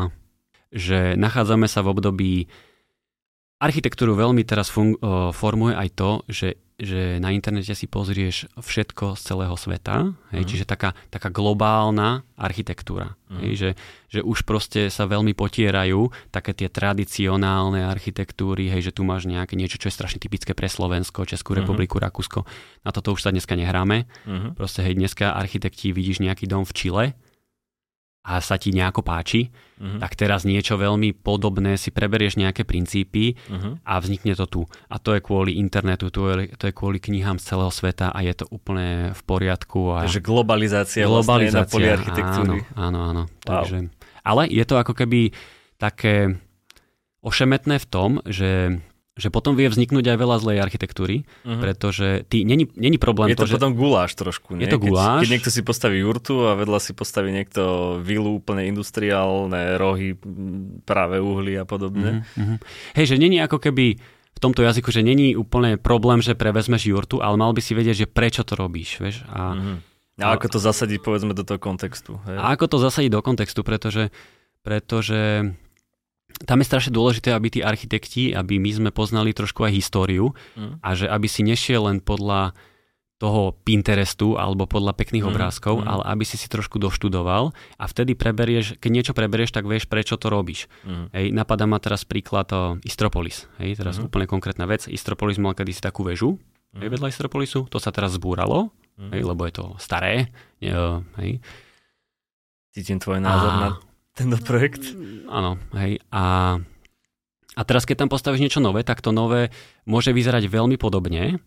S1: že nachádzame sa v období... Architektúru veľmi teraz formuje aj to, že na internete si pozrieš všetko z celého sveta, hej, čiže taká globálna architektúra. Hej, že už proste sa veľmi potierajú také tie tradicionálne architektúry, hej, že tu máš nejaké niečo, čo je strašne typické pre Slovensko, Českú republiku, Rakúsko. Na toto už sa dneska nehráme. Proste hej, dneska architekti vidíš nejaký dom v Čile a sa ti nejako páči, tak teraz niečo veľmi podobné si preberieš nejaké princípy a vznikne to tu. A to je kvôli internetu, to je kvôli knihám z celého sveta a je to úplne v poriadku.
S2: Takže globalizácia vlastne na poli architektúry.
S1: Áno. Takže, ale je to ako keby také ošemetné v tom, že potom vie vzniknúť aj veľa zlej architektúry, pretože není problém
S2: je to že... potom guláš trošku, nie?
S1: Je to guláš.
S2: Keď niekto si postaví jurtu a vedľa si postaví niekto vilu, úplne industriálne rohy, práve uhly a podobne.
S1: Hej, že není ako keby v tomto jazyku, že není úplne problém, že prevezmeš jurtu, ale mal by si vedieť, že prečo to robíš, vieš? A
S2: ako to zasadiť, povedzme, do toho kontextu. Hej?
S1: A ako to zasadiť do kontextu, pretože tam je strašne dôležité, aby tí architekti, aby my sme poznali trošku aj históriu a že aby si nešiel len podľa toho Pinterestu alebo podľa pekných obrázkov, ale aby si trošku doštudoval a vtedy keď niečo preberieš, tak vieš, prečo to robíš. Hej, napadá ma teraz príklad Istropolis. Hej, teraz úplne konkrétna vec. Istropolis mal kedysi takú väžu vedľa Istropolisu. To sa teraz zbúralo, lebo je to staré. Hej.
S2: Cítim tvoj názor na tento projekt.
S1: Áno, hej. A teraz, keď tam postavíš niečo nové, tak to nové môže vyzerať veľmi podobne,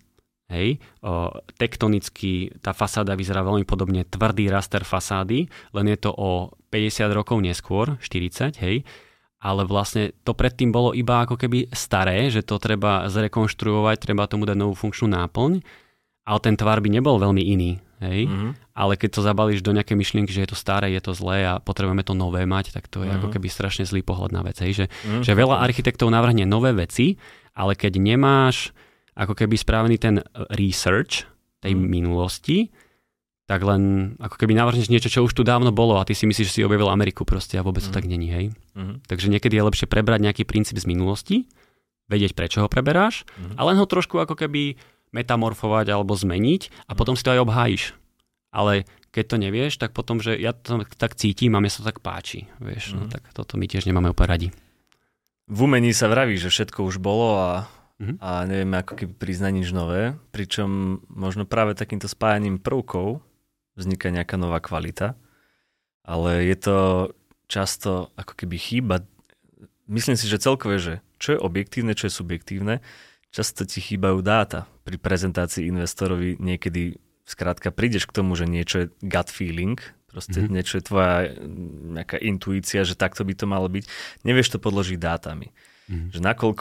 S1: Hej, tektonicky tá fasáda vyzerá veľmi podobne, tvrdý raster fasády, len je to o 50 rokov neskôr, 40, hej, ale vlastne to predtým bolo iba ako keby staré, že to treba zrekonštruovať, treba tomu dať novú funkčnú náplň, ale ten tvar by nebol veľmi iný, hej, ale keď to zabalíš do nejakej myšlienky, že je to staré, je to zlé a potrebujeme to nové mať, tak to je ako keby strašne zlý pohľad na vec, hej, že veľa architektov navrhne nové veci, ale keď nemáš ako keby spravený ten research tej minulosti, tak len ako keby navrhneš niečo, čo už tu dávno bolo a ty si myslíš, že si objavil Ameriku proste a vôbec to tak není, hej. Takže niekedy je lepšie prebrať nejaký princíp z minulosti, vedieť, prečo ho preberáš a len ho trošku ako keby metamorfovať alebo zmeniť a potom si to aj obhájiš. Ale keď to nevieš, tak potom, že ja to tak cítim a mne sa to tak páči, vieš, no tak toto my tiež nemáme úplne radi.
S2: V umení sa vraví, že všetko už bolo a nevieme ako keby priznať nič nové, pričom možno práve takýmto spájaním prvkov vzniká nejaká nová kvalita, ale je to často ako keby chýba. Myslím si, že celkové, že čo je objektívne, čo je subjektívne, často ti chýbajú dáta. Pri prezentácii investorovi niekedy skrátka prídeš k tomu, že niečo je gut feeling, proste niečo je tvoja nejaká intuícia, že takto by to malo byť. Nevieš to podložiť dátami. Že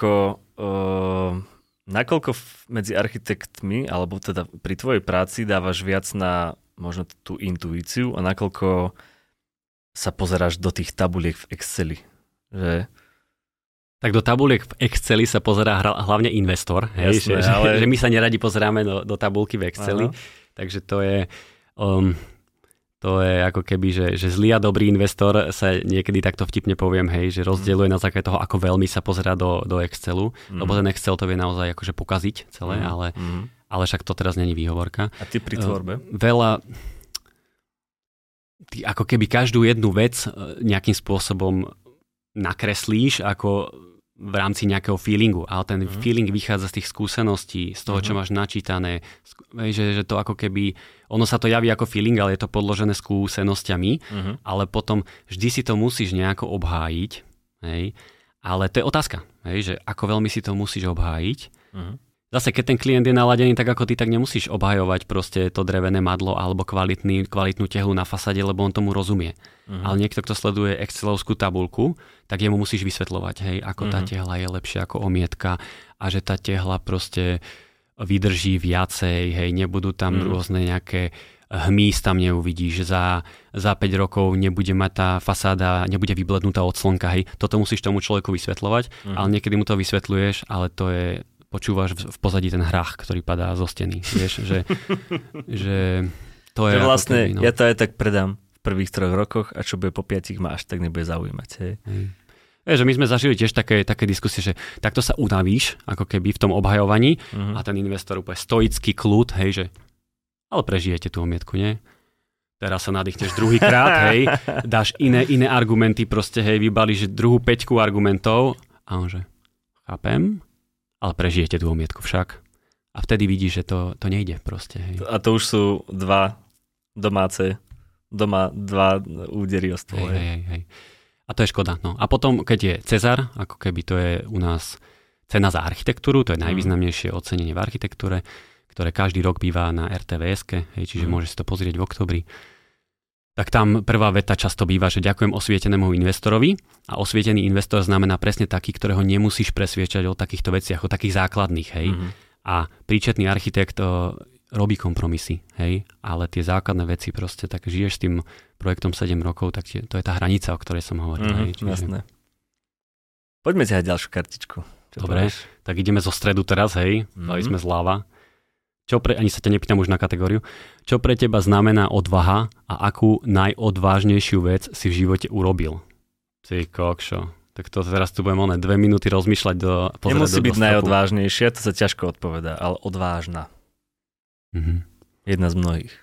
S2: nakoľko medzi architektmi, alebo teda pri tvojej práci dávaš viac na možno tú intuíciu a nakoľko sa pozeráš do tých tabuliek v Exceli. Že...
S1: Tak do tabuliek v Exceli sa pozerá hlavne investor. Hej, jasné, že my sa neradi pozeráme do tabulky v Exceli. Takže to je... To je ako keby, že zlý a dobrý investor sa niekedy takto vtipne poviem, hej, že rozdeľuje na základe toho, ako veľmi sa pozerá do Excelu, lebo ten Excel to vie naozaj akože pokaziť celé, ale však to teraz není výhovorka.
S2: A ty pri tvorbe?
S1: Ty ako keby každú jednu vec nejakým spôsobom nakreslíš ako v rámci nejakého feelingu, ale ten feeling vychádza z tých skúseností, z toho, čo máš načítané, že to ako keby, ono sa to javí ako feeling, ale je to podložené skúsenosťami, ale potom vždy si to musíš nejako obhájiť, hej, ale to je otázka, hej, že ako veľmi si to musíš obhájiť. Zase, keď ten klient je naladený tak ako ty, tak nemusíš obhajovať proste to drevené madlo alebo kvalitnú tehlu na fasade, lebo on tomu rozumie. Ale niekto, kto sleduje excelovskú tabulku, tak jemu musíš vysvetľovať, hej, ako tá tehla je lepšia ako omietka a že tá tehla proste vydrží viacej, hej, nebudú tam rôzne nejaké hmyz tam neuvidíš, za 5 rokov nebude mať tá fasáda, nebude vyblednutá od slnka, hej. Toto musíš tomu človeku vysvetľovať, ale niekedy mu to vysvetľuješ, ale to je počúvaš v pozadí ten hrách, ktorý padá zo steny. Vieš, že to je...
S2: Vlastne, keby, ja to aj tak predám v prvých 3 rokoch a čo bude po 5 ma až tak nebude zaujímať. Hej.
S1: Vieš, že my sme zažili tiež také diskusie, že takto sa unavíš, ako keby v tom obhajovaní a ten investor úplne stoický kľud, hej, že ale prežijete tú omietku, nie? Teraz sa nadýchneš druhýkrát, hej, dáš iné argumenty, proste, hej, vybalíš druhú 5 argumentov a on že, chápem, ale prežijete tú omietku však. A vtedy vidíš, že to nejde proste. Hej.
S2: A to už sú 2 údery o stôl.
S1: Hej. A to je škoda. No. A potom, keď je Cezar, ako keby to je u nás cena za architektúru, to je najvýznamnejšie ocenenie v architektúre, ktoré každý rok býva na RTVS-ke, čiže môže si to pozrieť v októbri. Tak tam prvá veta často býva, že ďakujem osvietenému investorovi a osvietený investor znamená presne taký, ktorého nemusíš presviečať o takýchto veciach, o takých základných, hej. A príčetný architekt robí kompromisy, hej, ale tie základné veci proste, tak žiješ s tým projektom 7 rokov, tak to je tá hranica, o ktorej som hovoril. Hej,
S2: jasné. Poďme ťahať ďalšiu kartičku.
S1: Dobre, tak ideme zo stredu teraz, hej, dali sme zľava. Ani sa ťa nepýtam už na kategóriu. Čo pre teba znamená odvaha a akú najodvážnejšiu vec si v živote urobil? Ty kokšo. Tak to teraz tu budem 2 minúty rozmýšľať
S2: Nemusí byť najodvážnejšia, to sa ťažko odpovedá, ale odvážna. Jedna z mnohých.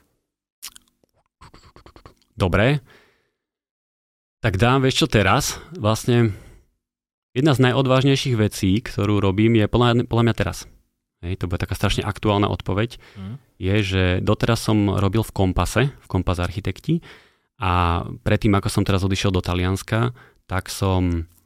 S1: Dobre. Tak dám, vieš čo teraz? Vlastne jedna z najodvážnejších vecí, ktorú robím, je podľa mňa teraz. Hej, to bude taká strašne aktuálna odpoveď, je, že doteraz som robil v Kompas architekti a predtým, ako som teraz odišiel do Talianska, tak som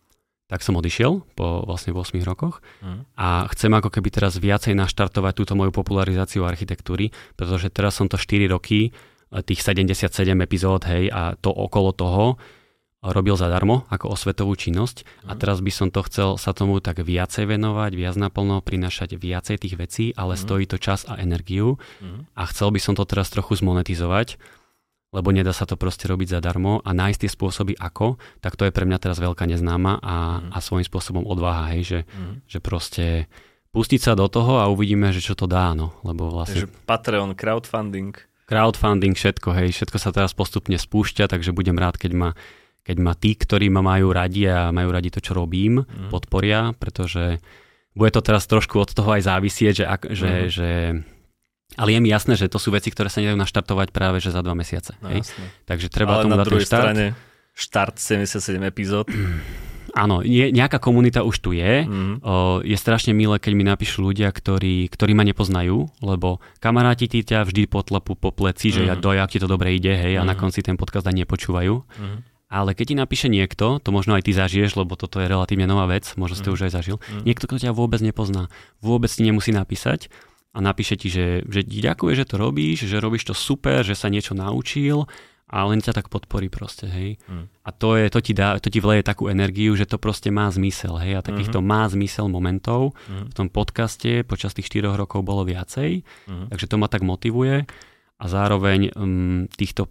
S1: tak som odišiel po vlastne 8 rokoch a chcem ako keby teraz viacej naštartovať túto moju popularizáciu architektúry, pretože teraz som to 4 roky, tých 77 epizód, hej, a to okolo toho robil zadarmo ako osvetovú činnosť a teraz by som to chcel sa tomu tak viacej venovať, viac naplno, prinášať viacej tých vecí, ale stojí to čas a energiu a chcel by som to teraz trochu zmonetizovať, lebo nedá sa to proste robiť zadarmo a nájsť tie spôsoby ako, tak to je pre mňa teraz veľká neznáma a svojím spôsobom odvaha, hej, že proste pustiť sa do toho a uvidíme, že čo to dá, no, lebo vlastne...
S2: Takže Patreon,
S1: crowdfunding, všetko, hej, všetko sa teraz postupne spúšťa, takže budem rád, keď ma tí, ktorí ma majú radi a majú radi to, čo robím, podporia, pretože bude to teraz trošku od toho aj závisieť, že ale je mi jasné, že to sú veci, ktoré sa nedajú naštartovať práve že za 2 mesiace.
S2: No,
S1: hej? Takže treba tomu dať ten štart. Ale na druhej strane
S2: štart 77 epizód.
S1: Áno, nejaká komunita už tu je. Je strašne milé, keď mi napíšu ľudia, ktorí ma nepoznajú, lebo kamaráti ti ťa vždy potlepú po pleci, že jak ti to dobre ide, hej, a na konci ten podcast ani nepočúvajú. Ale keď ti napíše niekto, to možno aj ty zažiješ, lebo toto je relatívne nová vec, možno si to už aj zažil, niekto, kto ťa vôbec nepozná, vôbec ti nemusí napísať, a napíše ti, že ti ďakuje, že to robíš, že robíš to super, že sa niečo naučil a len ťa tak podporí proste, hej. A to ti vleje takú energiu, že to proste má zmysel, hej. A takýchto má zmysel momentov v tom podcaste počas tých 4 rokov bolo viacej, takže to ma tak motivuje a zároveň týchto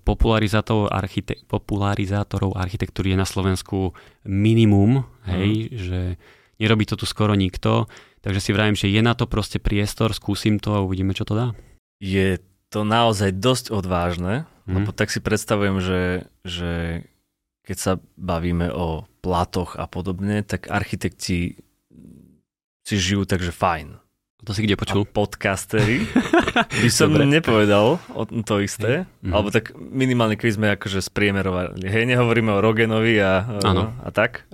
S1: popularizátorov architektúry je na Slovensku minimum, hej, že nerobí to tu skoro nikto. Takže si vravím, že je na to proste priestor, skúsim to a uvidíme, čo to dá.
S2: Je to naozaj dosť odvážne, lebo tak si predstavujem, že keď sa bavíme o platoch a podobne, tak architekti si žijú takže fajn.
S1: To si kde počul?
S2: A podcasteri by som nepovedal to isté, alebo tak minimálne keď sme akože spriemerovali. Hej, nehovoríme o Roganovi a tak.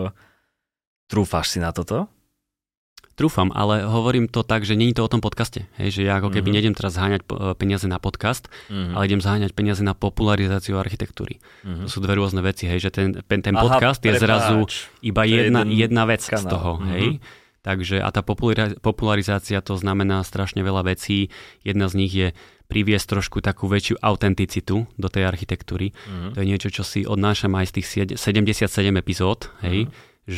S2: Trúfáš si na toto?
S1: Trúfam, ale hovorím to tak, že nie je to o tom podcaste. Hej, že ja ako keby nejdem teraz zháňať peniaze na podcast, ale idem zháňať peniaze na popularizáciu architektúry. To sú 2 rôzne veci, hej, že ten podcast je zrazu iba jedna vec z toho. Hej. Takže a tá popularizácia to znamená strašne veľa vecí. Jedna z nich je priviesť trošku takú väčšiu autenticitu do tej architektúry. To je niečo, čo si odnášam aj z tých 77 epizód, hej,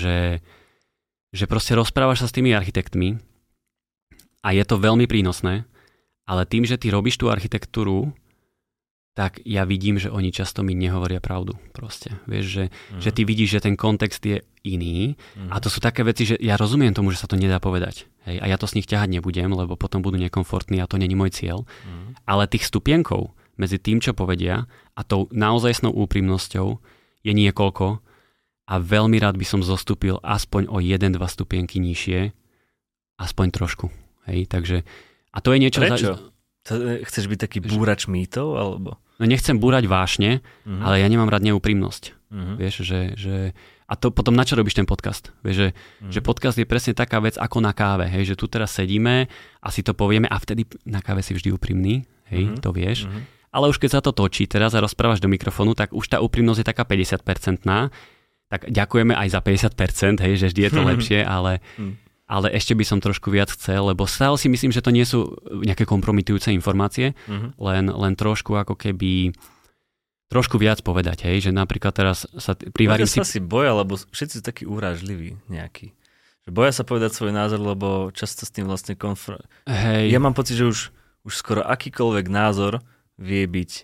S1: že proste rozprávaš sa s tými architektmi a je to veľmi prínosné, ale tým, že ty robíš tú architektúru, tak ja vidím, že oni často mi nehovoria pravdu. Proste. Vieš, že ty vidíš, že ten kontext je iný a to sú také veci, že ja rozumiem tomu, že sa to nedá povedať. Hej, a ja to s nich ťahať nebudem, lebo potom budú nekomfortní a to není môj cieľ. Ale tých stupienkov medzi tým, čo povedia a tou naozajstnou úprimnosťou je niekoľko. A veľmi rád by som zostúpil aspoň o 1-2 stupienky nižšie, aspoň trošku. Hej, takže... A to je niečo...
S2: Prečo? Chceš byť taký búrač mýtov, alebo?
S1: No nechcem búrať vášne, ale ja nemám rád neúprimnosť. Vieš, že... A to potom na čo robíš ten podcast? Vieš, že podcast je presne taká vec ako na káve. Hej, že tu teraz sedíme a si to povieme a vtedy na káve si vždy úprimný. Hej, to vieš. Ale už keď sa to točí teraz a rozprávaš do mikrofónu, tak už tá úprimnosť je taká 50%. Tak ďakujeme aj za 50%, hej, že vždy je to lepšie, ale ešte by som trošku viac chcel, lebo stále si myslím, že to nie sú nejaké kompromitujúce informácie, len trošku ako keby trošku viac povedať, hej, že napríklad teraz sa privarím si...
S2: Ľudia sa boja, lebo všetci sú takí urážliví nejakí. Že boja sa povedať svoj názor, lebo často s tým vlastne
S1: Hej.
S2: Ja mám pocit, že už skoro akýkoľvek názor vie byť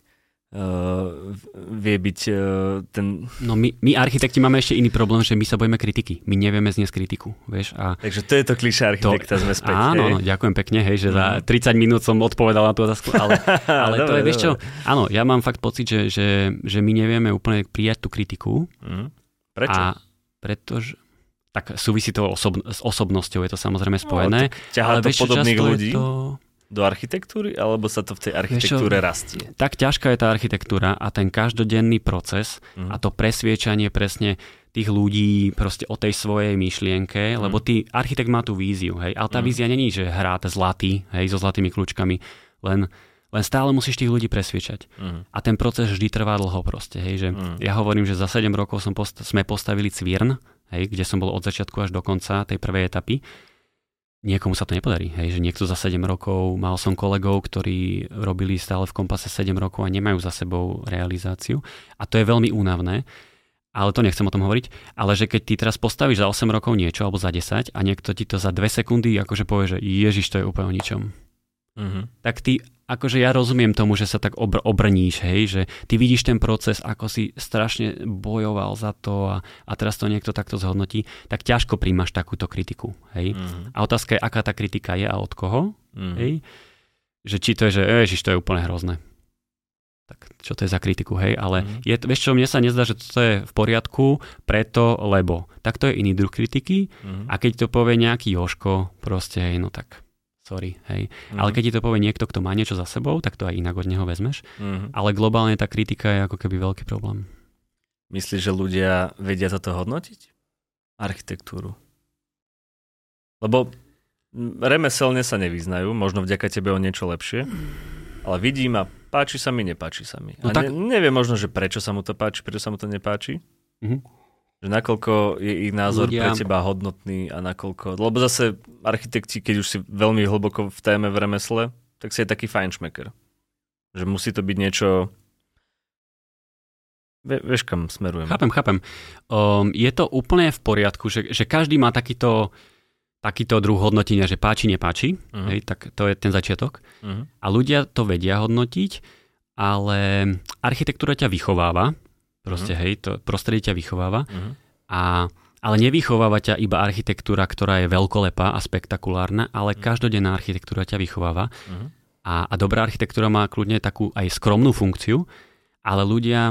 S2: ten...
S1: No my architekti máme ešte iný problém, že my sa bojíme kritiky. My nevieme zniesť kritiku, vieš.
S2: Takže to je to klišé architekta, sme späť.
S1: Áno, ďakujem pekne, hej, že za 30 minút som odpovedal na tú otázku, ale dobre, to je, vieš čo, áno, ja mám fakt pocit, že my nevieme úplne prijať tú kritiku.
S2: Prečo?
S1: A pretože... Tak súvisí to s osobnosťou, je to samozrejme spojené.
S2: Ťahá to podobných ľudí?
S1: To...
S2: Do architektúry, alebo sa to v tej architektúre rastie?
S1: Tak ťažká je tá architektúra a ten každodenný proces a to presviečanie presne tých ľudí proste o tej svojej myšlienke, lebo architekt má tú víziu, hej, ale tá vízia není, že hrá zlatý, hej, so zlatými kľúčkami, len stále musíš tých ľudí presviečať. A ten proces vždy trvá dlho proste, hej, že ja hovorím, že za 7 rokov sme postavili Cvirn, hej, kde som bol od začiatku až do konca tej prvej etapy, niekomu sa to nepodarí. Hej, že niekto za 7 rokov, mal som kolegov, ktorí robili stále v Kompase 7 rokov a nemajú za sebou realizáciu. A to je veľmi únavné, ale to nechcem o tom hovoriť. Ale že keď ty teraz postavíš za 8 rokov niečo, alebo za 10 a niekto ti to za 2 sekundy akože povie, že ježiš, to je úplne o ničom. Tak ty, akože ja rozumiem tomu, že sa tak obrníš, hej, že ty vidíš ten proces, ako si strašne bojoval za to a teraz to niekto takto zhodnotí, tak ťažko príjmaš takúto kritiku, hej. A otázka je, aká tá kritika je a od koho, hej. Že či to je, že ježiš, to je úplne hrozné. Tak čo to je za kritiku, hej, ale vieš čo, mne sa nezdá, že to je v poriadku, preto, lebo. Tak to je iný druh kritiky a keď to povie nejaký Jožko, proste, hej, no tak sorry, hej. Ale keď ti to povie niekto, kto má niečo za sebou, tak to aj inak od neho vezmeš. Ale globálne tá kritika je ako keby veľký problém.
S2: Myslíš, že ľudia vedia toto hodnotiť? Architektúru. Lebo remeselne sa nevyznajú, možno vďaka tebe o niečo lepšie, ale vidím a páči sa mi, nepáči sa mi. No a tak nevie možno, že prečo sa mu to páči, prečo sa mu to nepáči. Že nakoľko je ich názor pre teba hodnotný a nakoľko... Lebo zase architekti, keď už si veľmi hlboko v téme v remesle, tak si je taký fajnšmeker. Že musí to byť niečo... Vieš, kam smerujem.
S1: Chápem. Je to úplne v poriadku, že každý má takýto druh hodnotenia, že páči, nepáči. Hej, tak to je ten začiatok. A ľudia to vedia hodnotiť, ale architektúra ťa vychováva. Proste, hej, to prostredie ťa vychováva. Ale nevychováva ťa iba architektúra, ktorá je veľkolepá a spektakulárna, ale každodenná architektúra ťa vychováva. A dobrá architektúra má kľudne takú aj skromnú funkciu, ale ľudia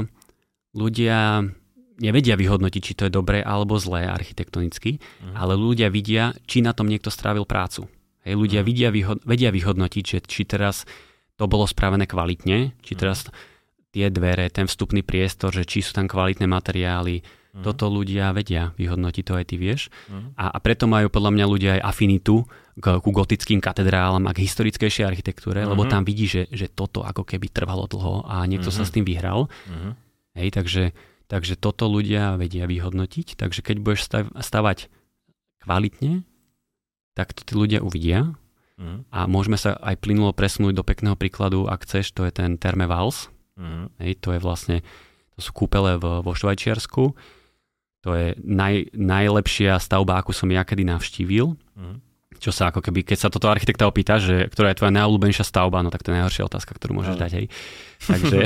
S1: nevedia vyhodnotiť, či to je dobré alebo zlé architektonicky, ale ľudia vidia, či na tom niekto strávil prácu. Hej, ľudia vedia vyhodnotiť, že či teraz to bolo spravené kvalitne, či teraz tie dvere, ten vstupný priestor, že či sú tam kvalitné materiály. Toto ľudia vedia vyhodnotiť, to aj ty vieš. A preto majú podľa mňa ľudia aj afinitu ku gotickým katedrálam a k historickejšej architektúre, lebo tam vidí, že toto ako keby trvalo dlho a niekto sa s tým vyhral. Hej, takže toto ľudia vedia vyhodnotiť. Takže keď budeš stavať kvalitne, tak to tí ľudia uvidia. A môžeme sa aj plynulo presunúť do pekného príkladu, ak chceš, to je ten Therme Vals. Hej, to sú kúpele vo Švajčiarsku. To je najlepšia stavba, akú som ja kedy navštívil. Čo sa ako keby, keď sa toto architekta opýta, že ktorá je tvoja najobľúbenejšia stavba, no tak to je najhoršia otázka, ktorú môžeš dať, hej. Takže,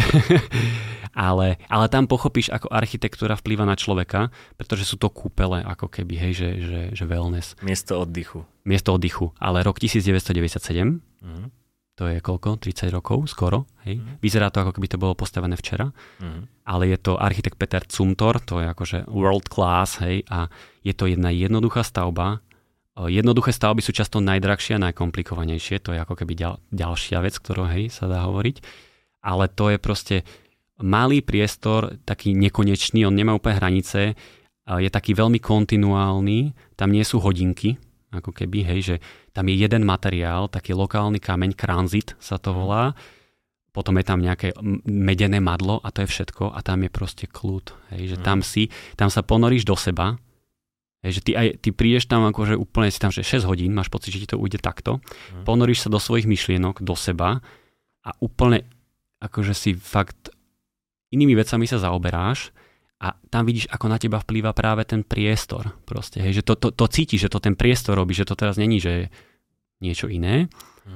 S1: ale tam pochopíš, ako architektúra vplýva na človeka, pretože sú to kúpele, ako keby, hej, že wellness.
S2: Miesto oddychu,
S1: ale rok 1997, to je koľko? 30 rokov skoro, hej. Vyzerá to, ako keby to bolo postavené včera, ale je to architekt Peter Zumthor, to je akože world class, hej, a je to jedna jednoduchá stavba. Jednoduché stavby sú často najdrahšie a najkomplikovanejšie, to je ako keby ďalšia vec, ktorú, hej, sa dá hovoriť, ale to je proste malý priestor, taký nekonečný, on nemá úplne hranice, je taký veľmi kontinuálny, tam nie sú hodinky, ako keby, hej, že tam je jeden materiál, taký lokálny kameň, kranzit sa to volá, potom je tam nejaké medené madlo a to je všetko a tam je proste kľud, hej, že tam sa ponoríš do seba, hej, že ty prídeš tam akože úplne si tam, že 6 hodín, máš pocit, že ti to ujde takto, ponoríš sa do svojich myšlienok, do seba a úplne akože si fakt inými vecami sa zaoberáš a tam vidíš, ako na teba vplýva práve ten priestor. Proste, hej, že to cítiš, že to ten priestor robí, že to teraz není, že je niečo iné.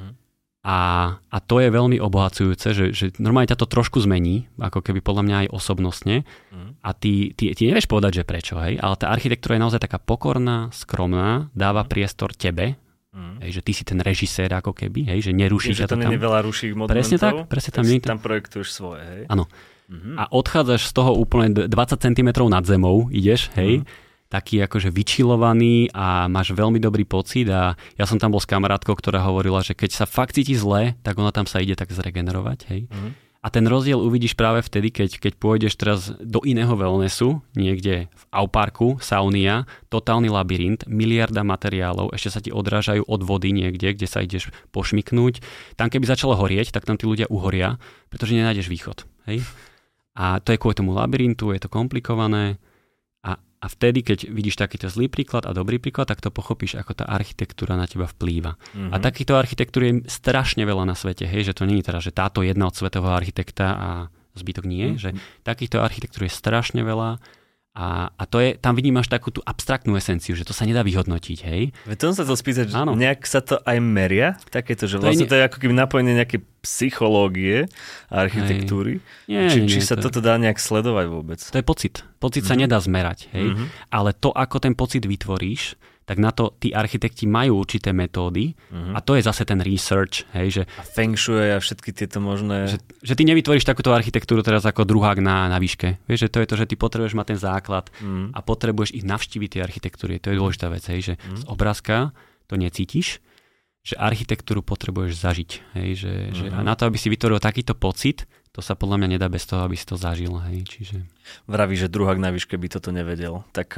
S1: A to je veľmi obohacujúce, že normálne ťa to trošku zmení, ako keby podľa mňa aj osobnostne. A ty nevieš povedať, že prečo, hej, ale tá architektúra je naozaj taká pokorná, skromná, dáva priestor tebe, hej, že ty si ten režisér ako keby, hej, že neruší ťa to tam.
S2: Že to nie je veľa ruších monumentov.
S1: Presne tak,
S2: tam projektuješ svoje, hej.
S1: Áno. A odchádzaš z toho úplne 20 cm nad zemou, ideš, hej, taký akože vyčilovaný a máš veľmi dobrý pocit a ja som tam bol s kamarátkou, ktorá hovorila, že keď sa fakt cíti zle, tak ona tam sa ide tak zregenerovať, hej. A ten rozdiel uvidíš práve vtedy, keď pôjdeš teraz do iného wellnessu, niekde v Auparku, Saunia, totálny labyrint, miliarda materiálov, ešte sa ti odrážajú od vody niekde, kde sa ideš pošmyknúť. Tam keby začalo horieť, tak tam tí ľudia uhoria, pretože nenájdeš východ, hej. A to je kvôli tomu labyrintu, je to komplikované A vtedy, keď vidíš takýto zlý príklad a dobrý príklad, tak to pochopíš, ako tá architektúra na teba vplýva. A takýto architektúry je strašne veľa na svete, hej, že to nie je teda, že táto jedna od svetového architekta a zbytok nie, že takýchto architektúr je strašne veľa a to je, tam vidím až takú tú abstraktnú esenciu, že to sa nedá vyhodnotiť, hej.
S2: Veď to som sa spýtať, že nejak sa to aj meria, takéto, že vlastne to je ako keby napojenie nejaké psychológie architektúry. Či sa toto dá nejak sledovať vôbec?
S1: To je pocit. Pocit sa nedá zmerať, hej. Ale to, ako ten pocit vytvoríš, tak na to tí architekti majú určité metódy a to je zase ten research, hej, že
S2: a feng shui a všetky tieto možné...
S1: Že ty nevytvoríš takúto architektúru teraz ako druhák na výške. Vieš, že to je to, že ty potrebuješ mať ten základ a potrebuješ ich navštíviť tie architektúry. To je dôležitá vec, hej, že z obrázka to necítiš, že architektúru potrebuješ zažiť, hej, že a na to, aby si vytvoril takýto pocit, to sa podľa mňa nedá bez toho, aby si to zažil, hej, čiže...
S2: Vraví, že druhák na výške by toto nevedel. Tak...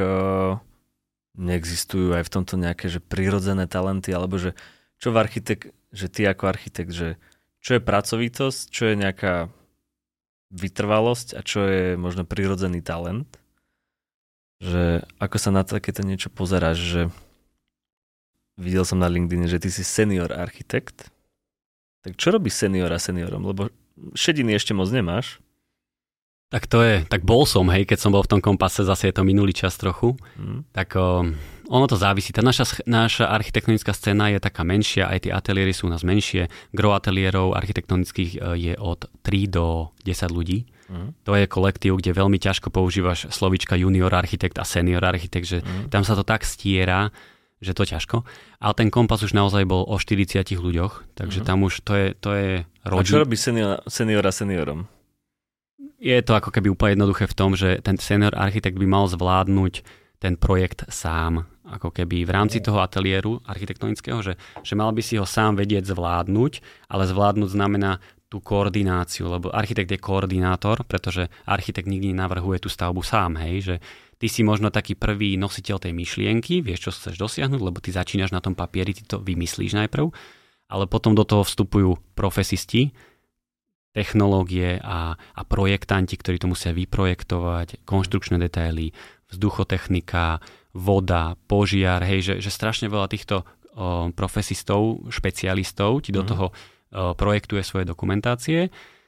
S2: neexistujú aj v tomto nejaké že prirodzené talenty, alebo že čo v že ty ako architekt, že čo je pracovitosť, čo je nejaká vytrvalosť a čo je možno prirodzený talent, že ako sa na takéto niečo pozeráš, že videl som na LinkedIn, že ty si senior architekt, tak čo robí seniora seniorom, lebo šediny ešte moc nemáš.
S1: Tak to je, tak bol som, hej, keď som bol v tom kompase, zase je to minulý čas trochu, tak ono to závisí. Tá naša architektonická scéna je taká menšia, aj tie ateliéry sú u nás menšie, gro ateliérov architektonických je od 3 do 10 ľudí. To je kolektív, kde veľmi ťažko používaš slovíčka junior architekt a senior architekt, že tam sa to tak stiera, že to ťažko. Ale ten kompas už naozaj bol o 40 ľuďoch, takže tam už to je rodín.
S2: A čo robí seniora seniorom?
S1: Je to ako keby úplne jednoduché v tom, že ten senior architekt by mal zvládnuť ten projekt sám. Ako keby v rámci toho ateliéru architektonického, že mal by si ho sám vedieť zvládnuť, ale zvládnuť znamená tú koordináciu, lebo architekt je koordinátor, pretože architekt nikdy navrhuje tú stavbu sám, hej, že ty si možno taký prvý nositeľ tej myšlienky, vieš, čo chceš dosiahnuť, lebo ty začínaš na tom papieri, ty to vymyslíš najprv, ale potom do toho vstupujú profesisti, technológie a projektanti, ktorí to musia vyprojektovať, konštrukčné detaily, vzduchotechnika, voda, požiar, hej, že strašne veľa týchto profesistov, špecialistov ti do toho projektuje svoje dokumentácie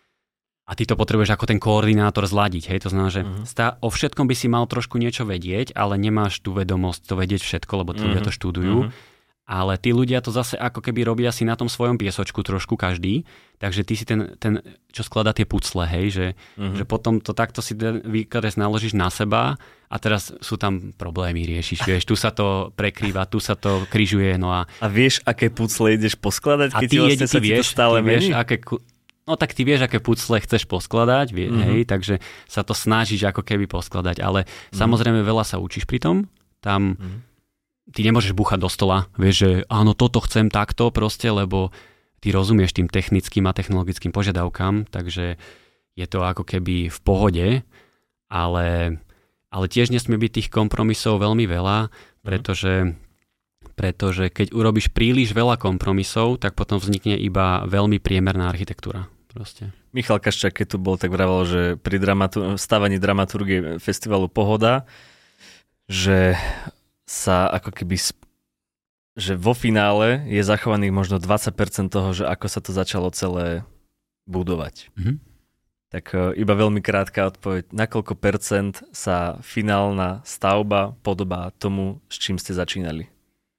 S1: a ty to potrebuješ ako ten koordinátor zladiť, hej, to znamená, že o všetkom by si mal trošku niečo vedieť, ale nemáš tú vedomosť to vedieť všetko, lebo tí ľudia to študujú. Ale tí ľudia to zase ako keby robia si na tom svojom piesočku trošku každý, takže ty si ten čo skladá tie pucle, hej, že potom to takto si výkladec naložíš na seba a teraz sú tam problémy, riešiš, vieš, tu sa to prekrýva, tu sa to križuje, no a...
S2: A vieš, aké pucle ideš poskladať, keď ti vlastne sa ti to stále mení?
S1: No tak ty vieš, aké pucle chceš poskladať, hej, takže sa to snažíš ako keby poskladať, ale samozrejme veľa sa učíš pri tom, tam... Ty nemôžeš búchať do stola, vieš, že áno, toto chcem takto proste, lebo ty rozumieš tým technickým a technologickým požiadavkám, takže je to ako keby v pohode, ale tiež nesmie byť tých kompromisov veľmi veľa, pretože keď urobíš príliš veľa kompromisov, tak potom vznikne iba veľmi priemerná architektúra. Proste.
S2: Michal Kaščák, keď tu bol, tak vravel, že pri stávaní dramaturgie festivalu Pohoda, že sa ako keby, že vo finále je zachovaných možno 20% toho, že ako sa to začalo celé budovať. Tak iba veľmi krátka odpoveď. Na koľko percent sa finálna stavba podobá tomu, s čím ste začínali?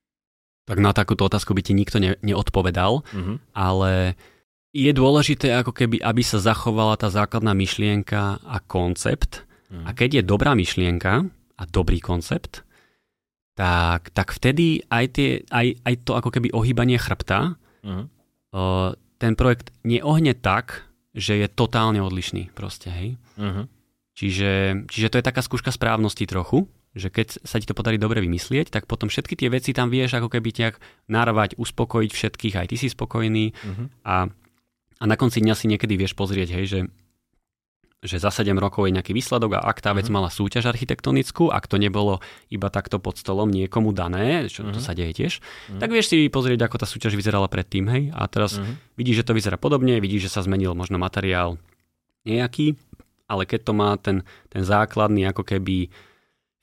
S1: Tak na takúto otázku by ti nikto neodpovedal, ale je dôležité ako keby, aby sa zachovala tá základná myšlienka a koncept. A keď je dobrá myšlienka a dobrý koncept, tak vtedy aj to ako keby ohýbanie chrbta, ten projekt neohne tak, že je totálne odlišný proste, hej. Čiže to je taká skúška správnosti trochu, že keď sa ti to podarí dobre vymyslieť, tak potom všetky tie veci tam vieš ako keby nejak narvať, uspokojiť všetkých, aj ty si spokojný a na konci dňa si niekedy vieš pozrieť, hej, že za 7 rokov je nejaký výsledok a ak tá vec mala súťaž architektonickú, ak to nebolo iba takto pod stolom niekomu dané, čo to sa deje tiež, tak vieš si pozrieť, ako tá súťaž vyzerala predtým, hej, a teraz vidíš, že to vyzerá podobne, vidíš, že sa zmenil možno materiál nejaký, ale keď to má ten základný ako keby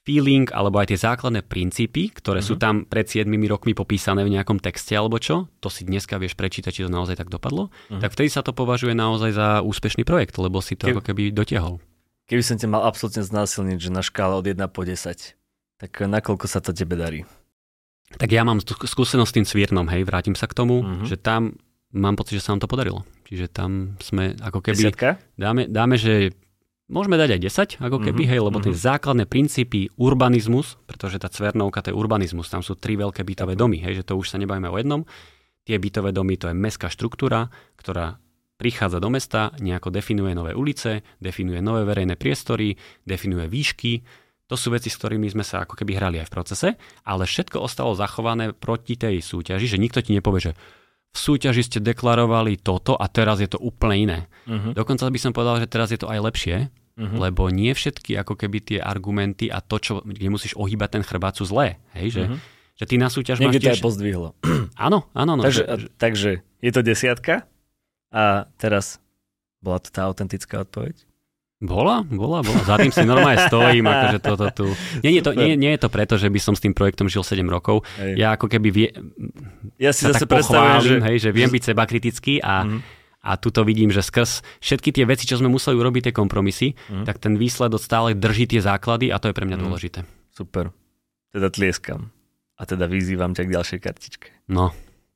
S1: feeling, alebo aj tie základné princípy, ktoré sú tam pred 7 rokmi popísané v nejakom texte alebo čo, to si dneska vieš prečítať, či to naozaj tak dopadlo, tak vtedy sa to považuje naozaj za úspešný projekt, lebo si to ako keby dotiahol.
S2: Keby som ťa mal absolútne znásilniť, že na škále od 1 po 10, tak nakoľko sa to tebe darí?
S1: Tak ja mám skúsenosť s tým cvírnom, hej, vrátim sa k tomu, že tam mám pocit, že sa nám to podarilo. Čiže tam sme ako keby... Dáme, že môžeme dať aj 10, ako keby, hej, lebo tie základné princípy, urbanizmus, pretože tá cvernovka to je urbanizmus, tam sú 3 veľké bytové domy, hej, že to už sa nebavíme o jednom. Tie bytové domy, to je mestská štruktúra, ktorá prichádza do mesta, nejako definuje nové ulice, definuje nové verejné priestory, definuje výšky. To sú veci, s ktorými sme sa ako keby hrali aj v procese, ale všetko ostalo zachované proti tej súťaži, že nikto ti nepovie, že v súťaži ste deklarovali toto a teraz je to úplne iné. Dokonca by som povedal, že teraz je to aj lepšie, lebo nie všetky ako keby tie argumenty a to, kde musíš ohýbať ten chrbát, sú zlé. Hej, že ty na súťaž máš tiež...
S2: Niekde to aj pozdvihlo.
S1: Áno.
S2: Takže je to 10 a teraz bola to tá autentická odpoveď?
S1: Bola. Za tým si normálne stojím, akože toto tu. Nie je to preto, že by som s tým projektom žil 7 rokov. Hej. Ja ako keby
S2: ja si zase predstavujem,
S1: že viem byť sebakritický a tuto vidím, že skrz všetky tie veci, čo sme museli urobiť, tie kompromisy, tak ten výsledok stále drží tie základy a to je pre mňa dôležité.
S2: Super. Teda tlieskam. A teda vyzývam ťa k ďalšej kartičke.
S1: No.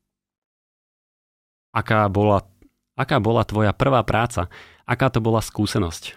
S1: Aká bola tvoja prvá práca? Aká to bola skúsenosť?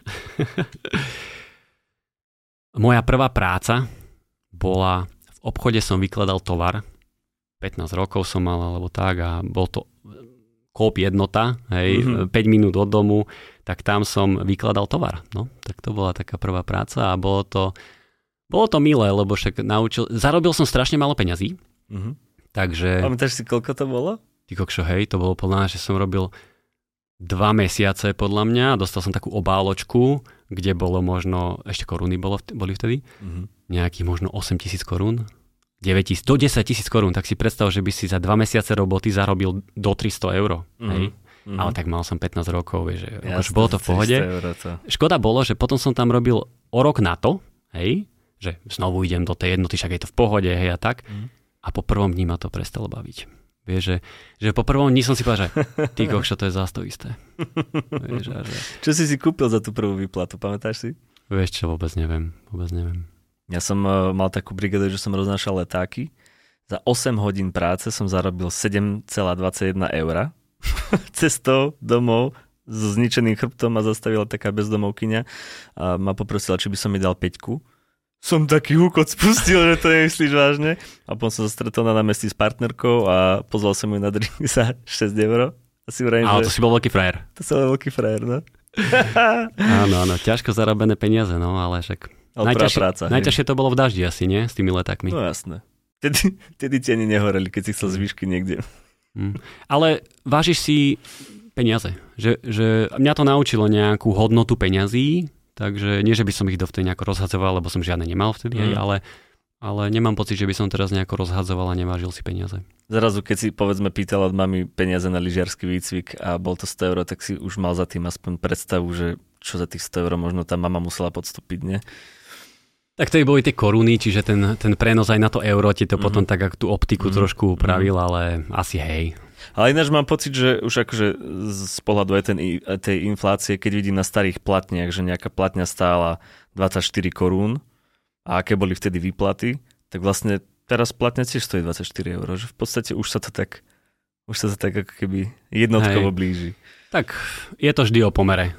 S1: Moja prvá práca bola, v obchode som vykladal tovar, 15 rokov som mal, alebo tak, a bol to Coop jednota, hej, 5 minút od domu, tak tam som vykladal tovar. No, tak to bola taká prvá práca a bolo to milé, lebo však zarobil som strašne málo peňazí, takže...
S2: Pamätáš si, koľko to bolo?
S1: Ty kokšo, hej, to bolo podľa mňa, že som robil 2 mesiace podľa mňa, dostal som takú obáločku, kde bolo možno, ešte koruny boli vtedy, nejakých možno 8,000 korún, 9,000, do 10,000 korún, tak si predstav, že by si za 2 mesiace roboty zarobil do 300 eur, hej? Ale tak mal som 15 rokov, vieš, že bolo to v pohode. Škoda bolo, že potom som tam robil o rok na to, hej, že znovu idem do tej jednoty, však je to v pohode, hej, a tak. A po prvom dni ma to prestalo baviť. Vieš, že po prvom dni som si povedal, že ty kokšo, to je zás to isté. Vieš,
S2: Čo si kúpil za tú prvú výplatu, pamätáš si?
S1: Vieš čo, vôbec neviem.
S2: Ja som mal takú brigadu, že som roznášal letáky. Za 8 hodín práce som zarobil 7,21 eur. Cestou domov so zničeným chrbtom ma zastavila taká bezdomovkyňa a ma poprosila, či by som mi dal 5. Som taký húkot spustil, že to nemyslíš vážne. A potom som sa stretol na námestí s partnerkou a pozval som ju na drink za 6 eur.
S1: Ale to si bol veľký frajer.
S2: To som bol veľký frajer, no.
S1: Áno, ťažko zarobené peniaze, no, ale však najťažšie to bolo v daždi asi, nie? S tými letákmi.
S2: No jasné. Tedy ti ani nehoreli, keď si chcel z výšky niekde.
S1: Ale vážiš si peniaze. Že mňa to naučilo nejakú hodnotu peňazí. Takže nie, že by som ich dovtedy nejako rozhadzoval, lebo som žiadne nemal vtedy, ale nemám pocit, že by som teraz nejako rozhadzoval a nevážil si peniaze. Zrazu,
S2: keď si povedzme pýtal od mami peniaze na lyžiarsky výcvik a bol to 100 eur, tak si už mal za tým aspoň predstavu, že čo za tých 100 eur možno tá mama musela podstúpiť, nie?
S1: Tak to boli tie koruny, čiže ten prenos aj na to euro ti to potom tak ako tú optiku trošku upravil, ale asi hej.
S2: Ale ináč mám pocit, že už akože z pohľadu aj tej inflácie, keď vidím na starých platniach, že nejaká platňa stála 24 korún a aké boli vtedy výplaty, tak vlastne teraz platňa tiež stojí 24 eur. Že v podstate už sa to tak ako keby jednotkovo blíži.
S1: Tak je to vždy o pomere.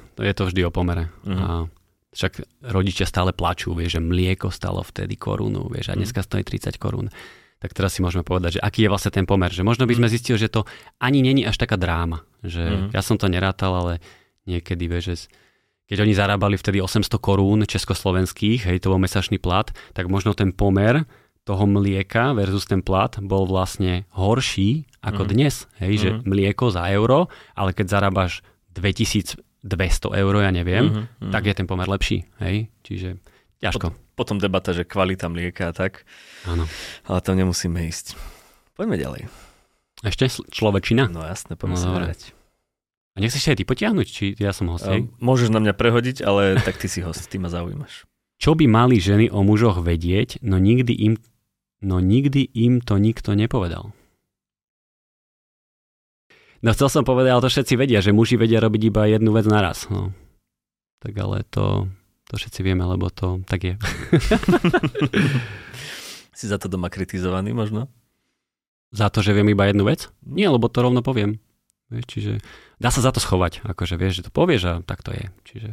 S1: A však rodičia stále plačú, vieš, že mlieko stalo vtedy korunu, vieš, a dneska stojí 30 korún. Tak teraz si môžeme povedať, že aký je vlastne ten pomer. Že možno by sme zistili, že to ani není až taká dráma. Že ja som to nerátal, ale niekedy, vieš, keď oni zarábali vtedy 800 korún československých, hej, to bol mesačný plat, tak možno ten pomer toho mlieka versus ten plat bol vlastne horší ako dnes. Hej, že mlieko za euro, ale keď zarábaš 2200 eur, ja neviem, tak je ten pomer lepší. Hej, čiže ťažko.
S2: Potom debata, že kvalita mlieka a tak.
S1: Áno.
S2: Ale tam nemusíme ísť. Poďme ďalej.
S1: Ešte človečina?
S2: No jasné, poďme sa vrať.
S1: A nechceš sa aj ty potiahnuť, či ja som host?
S2: Môžeš na mňa prehodiť, ale tak ty si host, ty ma zaujímaš.
S1: Čo by mali ženy o mužoch vedieť, no nikdy im to nikto nepovedal. No chcel som povedať, ale to všetci vedia, že muži vedia robiť iba jednu vec naraz. No. Tak ale to všetci vieme, lebo to tak je.
S2: Si za to doma kritizovaný možno?
S1: Za to, že viem iba jednu vec? Nie, lebo to rovno poviem. Vieš, čiže dá sa za to schovať. Akože vieš, že to povieš a tak to je. Čiže...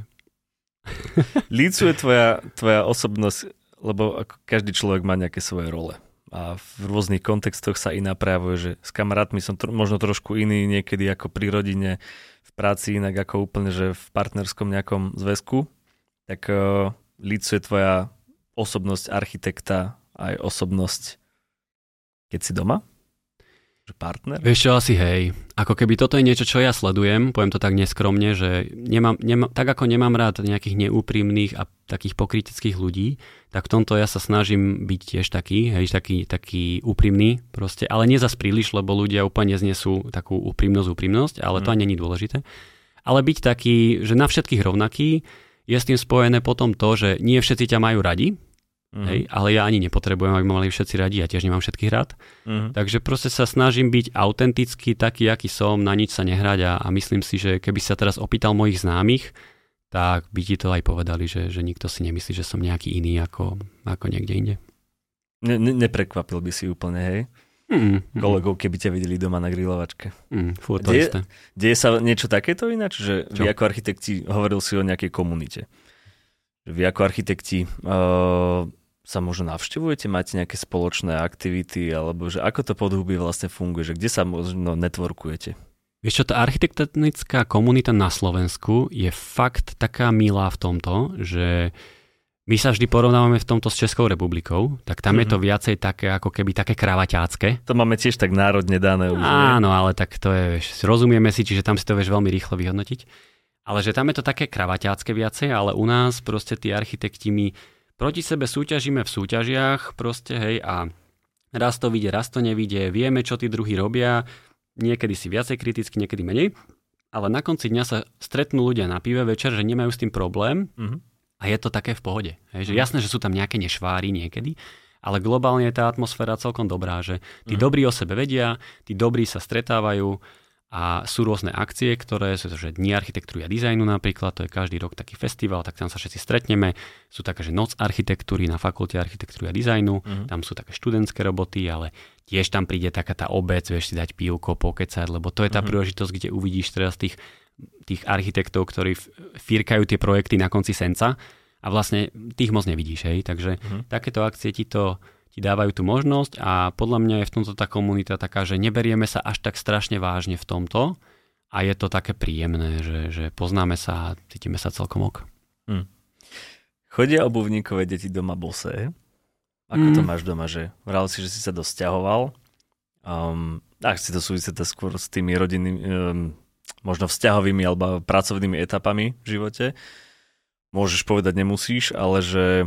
S2: Lícuje tvoja osobnosť, lebo ako každý človek má nejaké svoje role. A v rôznych kontextoch sa iná prejavuje, že s kamarátmi som možno trošku iný niekedy ako pri rodine, v práci inak ako úplne, že v partnerskom nejakom zväzku. Tak lícuje tvoja osobnosť architekta aj osobnosť, keď si doma? Že partner?
S1: Vieš čo, asi hej. Ako keby toto je niečo, čo ja sledujem, poviem to tak neskromne, že tak ako nemám rád nejakých neúprimných a takých pokryteckých ľudí, tak v tomto ja sa snažím byť tiež taký úprimný proste, ale nie zas príliš, lebo ľudia úplne neznesú takú úprimnosť, ale to ani nie je dôležité. Ale byť taký, že na všetkých rovnaký, je s tým spojené potom to, že nie všetci ťa majú radi, hej, ale ja ani nepotrebujem, aby ma mali všetci radi, ja tiež nemám všetkých rád. Takže proste sa snažím byť autentický, taký, aký som, na nič sa nehrať a myslím si, že keby sa teraz opýtal mojich známych, tak by ti to aj povedali, že nikto si nemyslí, že som nejaký iný ako niekde inde.
S2: Neprekvapil by si úplne, hej? Kolegov, keby ťa videli doma na grilovačke.
S1: Furt to isté.
S2: Deje sa niečo takéto ináč? Že vy ako architekti, hovoril si o nejakej komunite. Vy ako architekti sa možno navštevujete, máte nejaké spoločné aktivity, alebo že ako to podhubie vlastne funguje, že kde sa možno networkujete?
S1: Vieš čo, tá architektonická komunita na Slovensku je fakt taká milá v tomto, že my sa vždy porovnávame v tomto s Českou republikou, tak tam je to viacej také, ako keby také kravaťácké.
S2: To máme tiež tak národne dané už.
S1: Áno, ale tak to je, vieš, rozumieme si, čiže tam si to vieš veľmi rýchlo vyhodnotiť. Ale že tam je to také kravaťácké viacej, ale u nás proste tí architekti my proti sebe súťažíme v súťažiach proste, hej, a raz to vyjde, raz to nevyjde, vieme, čo tí druhí robia, niekedy si viacej kriticky, niekedy menej, ale na konci dňa sa stretnú ľudia na pive večer, že nemajú s tým problém a je to také v pohode. Hej, že jasné, že sú tam nejaké nešváry niekedy, ale globálne je tá atmosféra celkom dobrá, že tí dobrí o sebe vedia, tí dobrí sa stretávajú. A sú rôzne akcie, ktoré sú, že Dni architektúry a dizajnu napríklad, to je každý rok taký festival, tak tam sa všetci stretneme. Sú také, že Noc architektúry na fakulte architektúry a dizajnu, tam sú také študentské roboty, ale tiež tam príde taká tá obec, vieš si dať pivko, pokecať, lebo to je tá príležitosť, kde uvidíš teraz tých architektov, ktorí fírkajú tie projekty na konci senca a vlastne tých moc nevidíš, hej. Takže takéto akcie ti dávajú tú možnosť a podľa mňa je v tomto tá komunita taká, že neberieme sa až tak strašne vážne v tomto a je to také príjemné, že poznáme sa a cítime sa celkom ok.
S2: Chodia obuvníkové deti doma bosé? Ako to máš doma? Že vral si, že si sa dosťahoval? Ak si to súvisí skôr s tými rodinnými, možno vzťahovými alebo pracovnými etapami v živote, môžeš povedať, nemusíš, ale že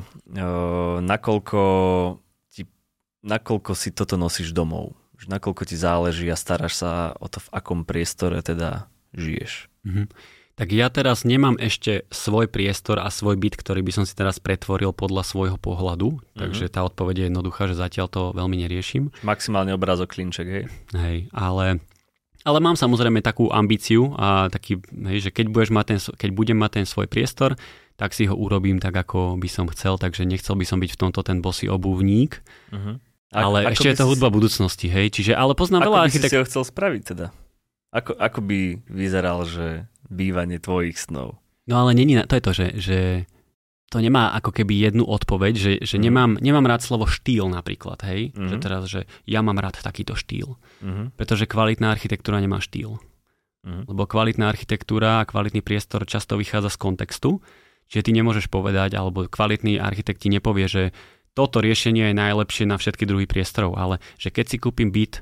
S2: nakoľko si toto nosíš domov, že nakoľko ti záleží a staráš sa o to, v akom priestore teda žiješ.
S1: Tak ja teraz nemám ešte svoj priestor a svoj byt, ktorý by som si teraz pretvoril podľa svojho pohľadu, takže tá odpoveď je jednoduchá, že zatiaľ to veľmi neriešim.
S2: Maximálne obrázok klinček, hej?
S1: Hej, ale mám samozrejme takú ambíciu a taký, hej, že keď budem mať ten svoj priestor, tak si ho urobím tak, ako by som chcel, takže nechcel by som byť v tomto ten bosý obuvník. Ale ešte je to hudba budúcnosti, hej, čiže, ale poznám veľa architektov.
S2: Ako by si ho chcel spraviť teda? Ako by vyzeral, že bývanie tvojich snov?
S1: No ale to je to, že to nemá ako keby jednu odpoveď, že nemám rád slovo štýl napríklad, hej, že teraz, že ja mám rád takýto štýl, pretože kvalitná architektúra nemá štýl. Lebo kvalitná architektúra a kvalitný priestor často vychádza z kontextu, čiže ty nemôžeš povedať, alebo kvalitný architekt ti nepovie, že toto riešenie je najlepšie na všetky druhy priestorov, ale že keď si kúpim byt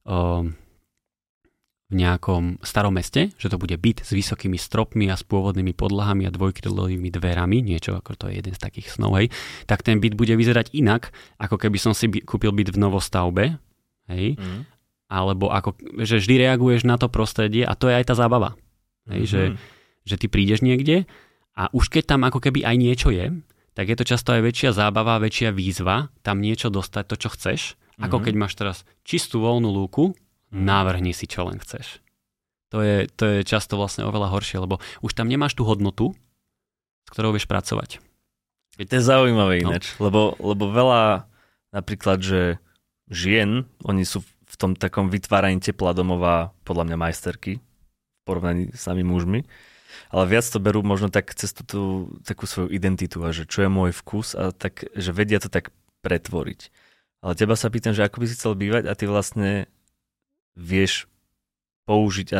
S1: v nejakom starom meste, že to bude byt s vysokými stropmi a s pôvodnými podlahami a dvojkrylovými dverami, niečo ako to je jeden z takých snov, hej, tak ten byt bude vyzerať inak, ako keby som si kúpil byt v novostavbe, hej, alebo ako, že vždy reaguješ na to prostredie a to je aj tá zábava, hej, že ty prídeš niekde a už keď tam ako keby aj niečo je, tak je to často aj väčšia zábava, väčšia výzva tam niečo dostať, to, čo chceš, ako keď máš teraz čistú voľnú lúku, navrhni si, čo len chceš. To je často vlastne oveľa horšie, lebo už tam nemáš tú hodnotu, s ktorou vieš pracovať.
S2: To je zaujímavé ináč, lebo veľa napríklad, že žien, oni sú v tom takom vytváraní tepla domova podľa mňa majsterky v porovnaní s nami mužmi, ale viac to berú možno tak cez tú takú svoju identitu a že čo je môj vkus a tak, že vedia to tak pretvoriť. Ale teba sa pýtam, že ako by si chcel bývať a ty vlastne vieš použiť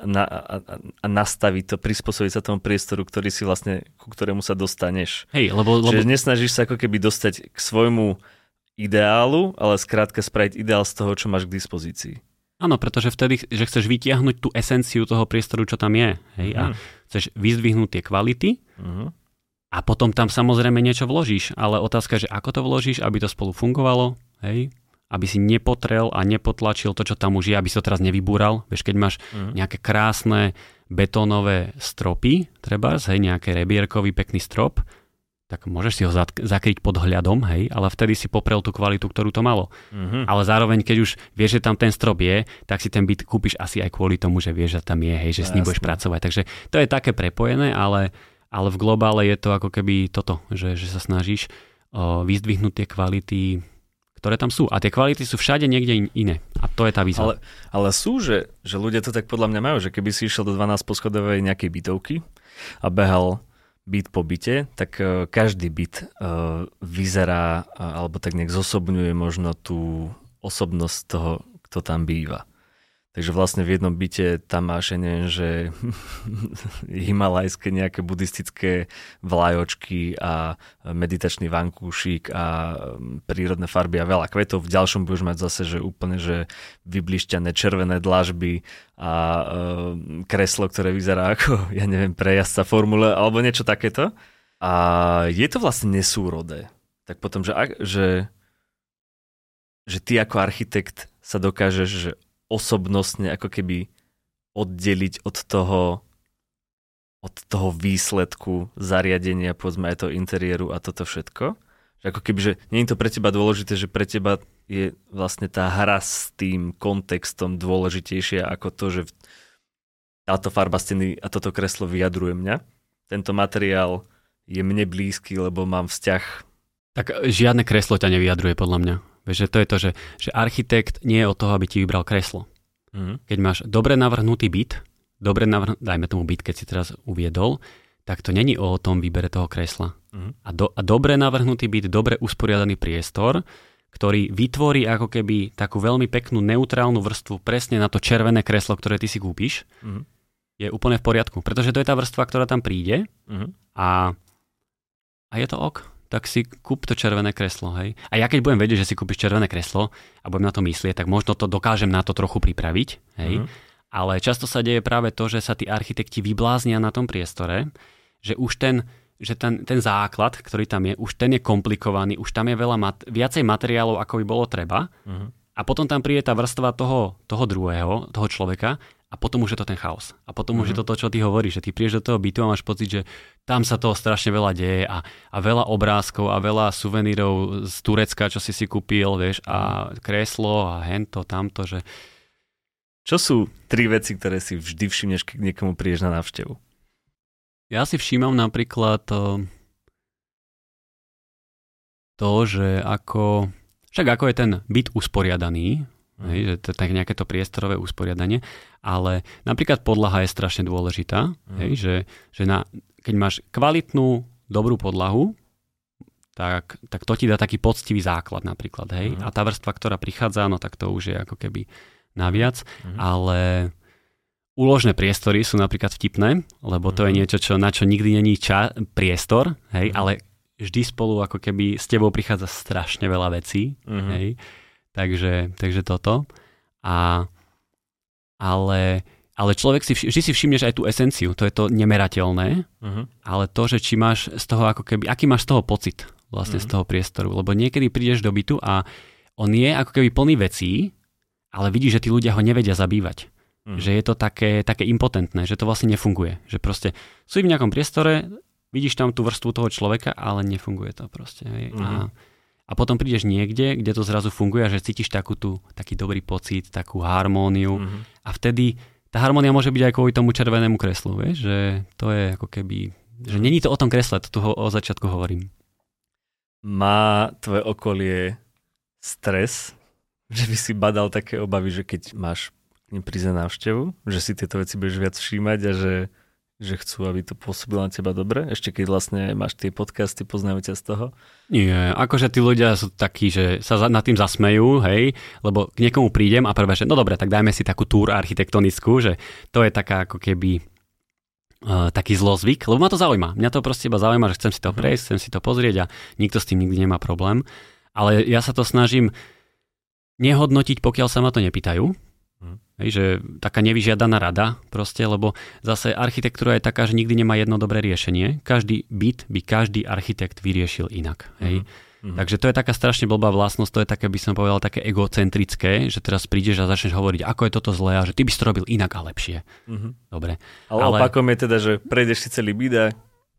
S2: a nastaviť to, prispôsobiť sa tomu priestoru, ktorý si vlastne, ku ktorému sa dostaneš.
S1: Hej, lebo...
S2: Čiže nesnažíš sa ako keby dostať k svojmu ideálu, ale skrátka spraviť ideál z toho, čo máš k dispozícii.
S1: Áno, pretože vtedy, že chceš vytiahnuť tú esenciu toho priestoru, čo tam je. Hej, a chceš vyzdvihnúť tie kvality a potom tam samozrejme niečo vložíš, ale otázka je, že ako to vložíš, aby to spolu fungovalo, hej, aby si nepotrel a nepotlačil to, čo tam už je, aby si to teraz nevybúral. Vieš, keď máš nejaké krásne betónové stropy, trebárs, hej, nejaký rebierkový pekný strop, tak môžeš si ho zakryť pod hľadom, hej, ale vtedy si poprel tú kvalitu, ktorú to malo. Ale zároveň, keď už vieš, že tam ten strop je, tak si ten byt kúpiš asi aj kvôli tomu, že vieš, že tam je, hej, že s ním budeš pracovať. Takže to je také prepojené, ale v globále je to ako keby toto, že sa snažíš vyzdvihnúť tie kvality, ktoré tam sú. A tie kvality sú všade niekde iné. A to je tá výzva.
S2: Ale sú, že ľudia to tak podľa mňa majú, že keby si išiel do 12-poschodovej nejakej bytovky a behal byt po byte, tak každý byt vyzerá, alebo tak nejak zosobňuje možno tú osobnosť toho, kto tam býva. Takže vlastne v jednom byte tam máš, neviem, že himalajské nejaké buddhistické vlajočky a meditačný vankúšik a prírodné farby a veľa kvetov. V ďalšom budeš mať zase, že úplne, že vyblišťané červené dlažby a kreslo, ktoré vyzerá ako, ja neviem, pre jazdca formule alebo niečo takéto. A je to vlastne nesúrodé. Tak potom, že ty ako architekt sa dokážeš, že osobnostne ako keby oddeliť od toho výsledku zariadenia, povedzme aj toho interiéru a toto všetko. Že ako keby, že nie je to pre teba dôležité, že pre teba je vlastne tá hra s tým kontextom dôležitejšia ako to, že táto farba steny a toto kreslo vyjadruje mňa. Tento materiál je mne blízky, lebo mám vzťah.
S1: Tak žiadne kreslo ťa nevyjadruje podľa mňa. Vieš, že to je to, že architekt nie je od toho, aby ti vybral kreslo. Keď máš dobre navrhnutý byt, dajme tomu byt, keď si teraz uviedol, tak to není o tom výbere toho kresla. A dobre navrhnutý byt, dobre usporiadaný priestor, ktorý vytvorí ako keby takú veľmi peknú neutrálnu vrstvu presne na to červené kreslo, ktoré ty si kúpiš, je úplne v poriadku. Pretože to je tá vrstva, ktorá tam príde a je to ok. Tak si kúp to červené kreslo, hej. A ja keď budem vedieť, že si kúpiš červené kreslo a budem na to myslieť, tak možno to dokážem na to trochu pripraviť, hej. Ale často sa deje práve to, že sa tí architekti vybláznia na tom priestore, že už ten základ, ktorý tam je, už ten je komplikovaný, už tam je viacej materiálov, ako by bolo treba. A potom tam príde tá vrstva toho druhého, toho človeka, a potom už je to ten chaos. A potom už je to to, čo ty hovoríš, že ty prídeš do toho bytu a máš pocit, že tam sa toho strašne veľa deje a veľa obrázkov a veľa suvenírov z Turecka, čo si kúpil, vieš, a kreslo a hento, tamto, že...
S2: Čo sú 3 veci, ktoré si vždy všimneš, keď niekomu prídeš na návštevu?
S1: Ja si všímam napríklad to, že ako je ten byt usporiadaný, hej, že to je tak nejaké to priestorové usporiadanie, ale napríklad podlaha je strašne dôležitá, hej, že keď máš kvalitnú, dobrú podlahu, tak to ti dá taký poctivý základ napríklad, hej, a tá vrstva, ktorá prichádza, no tak to už je ako keby naviac, ale úložné priestory sú napríklad vtipné, lebo to je niečo, na čo nikdy není priestor, hej, ale vždy spolu ako keby s tebou prichádza strašne veľa vecí, hej. Takže toto. Ale človek vždy si všimneš aj tú esenciu, to je to nemerateľné, ale to, že či máš z toho ako keby, aký máš z toho pocit vlastne z toho priestoru, lebo niekedy prídeš do bytu a on je ako keby plný vecí, ale vidíš, že tí ľudia ho nevedia zabývať. Že je to také impotentné, že to vlastne nefunguje. Že proste sú v nejakom priestore vidíš tam tú vrstvu toho človeka, ale nefunguje to proste. Hej. A potom prídeš niekde, kde to zrazu funguje a že cítiš taký dobrý pocit, takú harmóniu a vtedy tá harmónia môže byť aj kvôli tomu červenému kreslu, vieš, že to je ako keby, že není to o tom kresle, to tu o začiatku hovorím.
S2: Má tvoje okolie stres, že by si badal také obavy, že keď máš k nim prísť na návštevu, že si tieto veci budeš viac všímať a že chcú, aby to pôsobilo na teba dobre? Ešte keď vlastne máš tie podcasty, poznajú ťa z toho?
S1: Nie, akože tí ľudia sú takí, že sa nad tým zasmejú, hej, lebo k niekomu prídem a prvé, že no dobre, tak dajme si takú túr architektonickú, že to je taká ako keby taký zlozvyk, lebo ma to zaujíma. Mňa to proste iba zaujíma, že chcem si to prejsť, chcem si to pozrieť a nikto s tým nikdy nemá problém. Ale ja sa to snažím nehodnotiť, pokiaľ sa ma to nepýtajú. Hej, že taká nevyžiadaná rada proste, lebo zase architektúra je taká, že nikdy nemá jedno dobré riešenie. Každý byt by každý architekt vyriešil inak. Hej. Takže to je taká strašne blbá vlastnosť, to je také, by som povedal, také egocentrické, že teraz prídeš a začneš hovoriť, ako je toto zlé a že ty by si to robil inak a lepšie. Dobre.
S2: Ale opakom je teda, že prejdeš si celý byt a...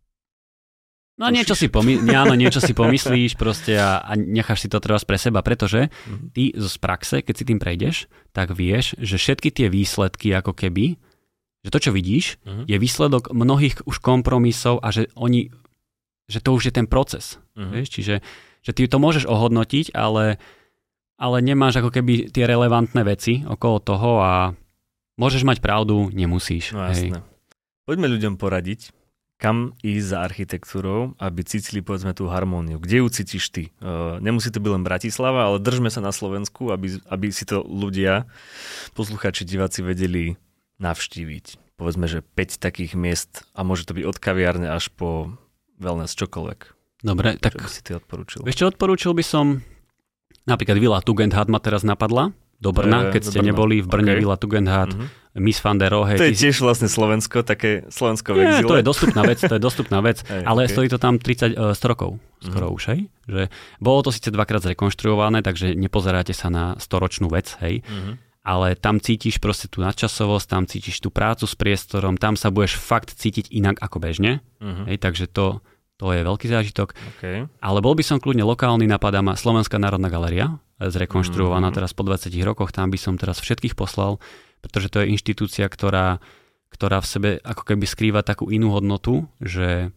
S1: No niečo si pomyslíš proste a necháš si to teraz pre seba, pretože ty z praxe, keď si tým prejdeš, tak vieš, že všetky tie výsledky ako keby, že to, čo vidíš, je výsledok mnohých už kompromisov a že to už je ten proces. Vieš? Čiže že ty to môžeš ohodnotiť, ale nemáš ako keby tie relevantné veci okolo toho a môžeš mať pravdu, nemusíš.
S2: No jasné. Poďme ľuďom poradiť, kam ísť za architektúrou, aby cítili, povedzme, tú harmóniu. Kde ju cítiš ty? Nemusí to byť len Bratislava, ale držme sa na Slovensku, aby si to ľudia, poslucháči, diváci vedeli navštíviť. Povedzme, že 5 takých miest a môže to byť od kaviárne až po wellness, čokoľvek. Dobre, tak by si ty odporúčil?
S1: Vieš čo, odporúčil by som napríklad Villa Tugendhat ma teraz napadla. Do Brna, keď ste neboli v Brne, Villa Tugendhat, Miss van der Rohe.
S2: To je tiež vlastne Slovensko, také Slovensko v exíle.
S1: To je dostupná vec, ale stojí to tam 100 rokov, skoro už, hej. Že bolo to síce dvakrát zrekonštruované, takže nepozeráte sa na 100-ročnú vec, hej. Ale tam cítiš proste tú nadčasovosť, tam cítiš tú prácu s priestorom, tam sa budeš fakt cítiť inak ako bežne, hej, takže to je veľký zážitok. Okay. Ale bol by som kľudne lokálny, napadá ma Slovenská národná galéria, zrekonštruovaná teraz po 20 rokoch, tam by som teraz všetkých poslal, pretože to je inštitúcia, ktorá v sebe ako keby skrýva takú inú hodnotu, že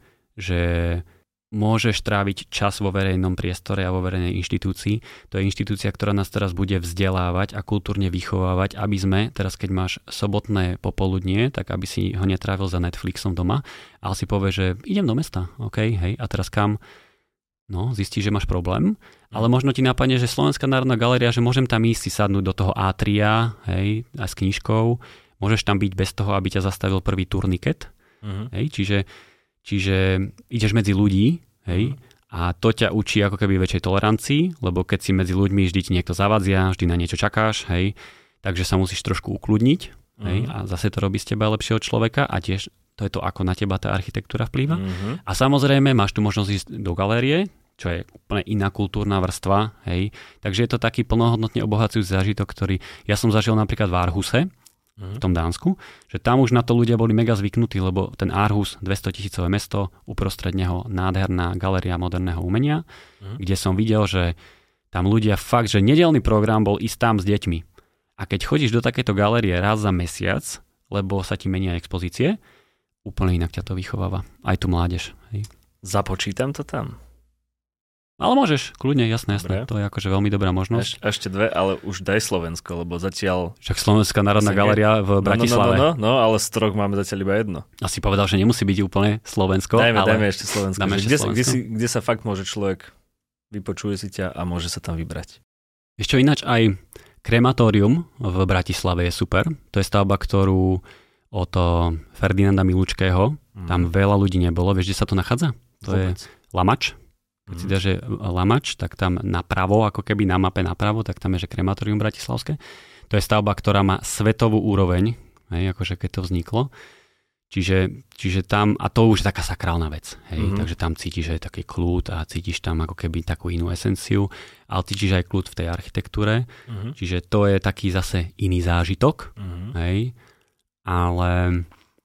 S1: môžeš tráviť čas vo verejnom priestore a vo verejnej inštitúcii. To je inštitúcia, ktorá nás teraz bude vzdelávať a kultúrne vychovávať, aby sme, teraz keď máš sobotné popoludnie, tak aby si ho netrávil za Netflixom doma, ale si povie, že idem do mesta, OK, hej, a teraz kam? No, zistíš, že máš problém, ale možno ti napadne, že Slovenská národná galéria, že môžem tam ísť si sadnúť do toho atria, hej, aj s knižkou, môžeš tam byť bez toho, aby ťa zastavil prvý turniket, hej, čiže ideš medzi ľudí, hej, a to ťa učí ako keby väčšej tolerancii, lebo keď si medzi ľuďmi vždy ti niekto zavadzia, vždy na niečo čakáš, hej, takže sa musíš trošku ukludniť, hej, a zase to robí z teba lepšieho človeka a tiež to je to, ako na teba tá architektúra vplýva. A samozrejme máš tu možnosť ísť do galérie, čo je úplne iná kultúrna vrstva, hej, takže je to taký plnohodnotne obohacujúci zážitok, ktorý ja som zažil napríklad v Aarhuse, v tom Dánsku, že tam už na to ľudia boli mega zvyknutí, lebo ten Aarhus, 200 000 mesto, uprostred neho nádherná galéria moderného umenia, kde som videl, že tam ľudia fakt, že nedeľný program bol ísť tam s deťmi. A keď chodíš do takéto galérie raz za mesiac, lebo sa ti menia expozície, úplne inak ťa to vychováva. Aj tu mládež. Hej.
S2: Započítam to tam.
S1: Ale môžeš, kľudne, jasné. To je akože veľmi dobrá možnosť.
S2: Ešte dve, ale už daj Slovensko, lebo zatiaľ...
S1: Však Slovenská národná galéria v Bratislave.
S2: No, ale z troch máme zatiaľ iba jedno.
S1: Asi povedal, že nemusí byť úplne Slovensko.
S2: Dajme ešte Slovensko. Kde sa fakt môže človek, vypočuje si ťa a môže sa tam vybrať.
S1: Ešte ináč aj krematórium v Bratislave je super. To je stavba, ktorú od Ferdinanda Milučkého, tam veľa ľudí nebolo. Vieš, kde sa to nachádza? To je Lamač. Keď si dáš, že Lamač, tak tam napravo, ako keby na mape napravo, tak tam je, že krematórium bratislavské. To je stavba, ktorá má svetovú úroveň, hej, akože keď to vzniklo. Čiže tam, a to už je taká sakrálna vec, hej, takže tam cítiš, že je taký kľud a cítiš tam ako keby takú inú esenciu, ale cítiš aj kľud v tej architektúre, čiže to je taký zase iný zážitok, hej, ale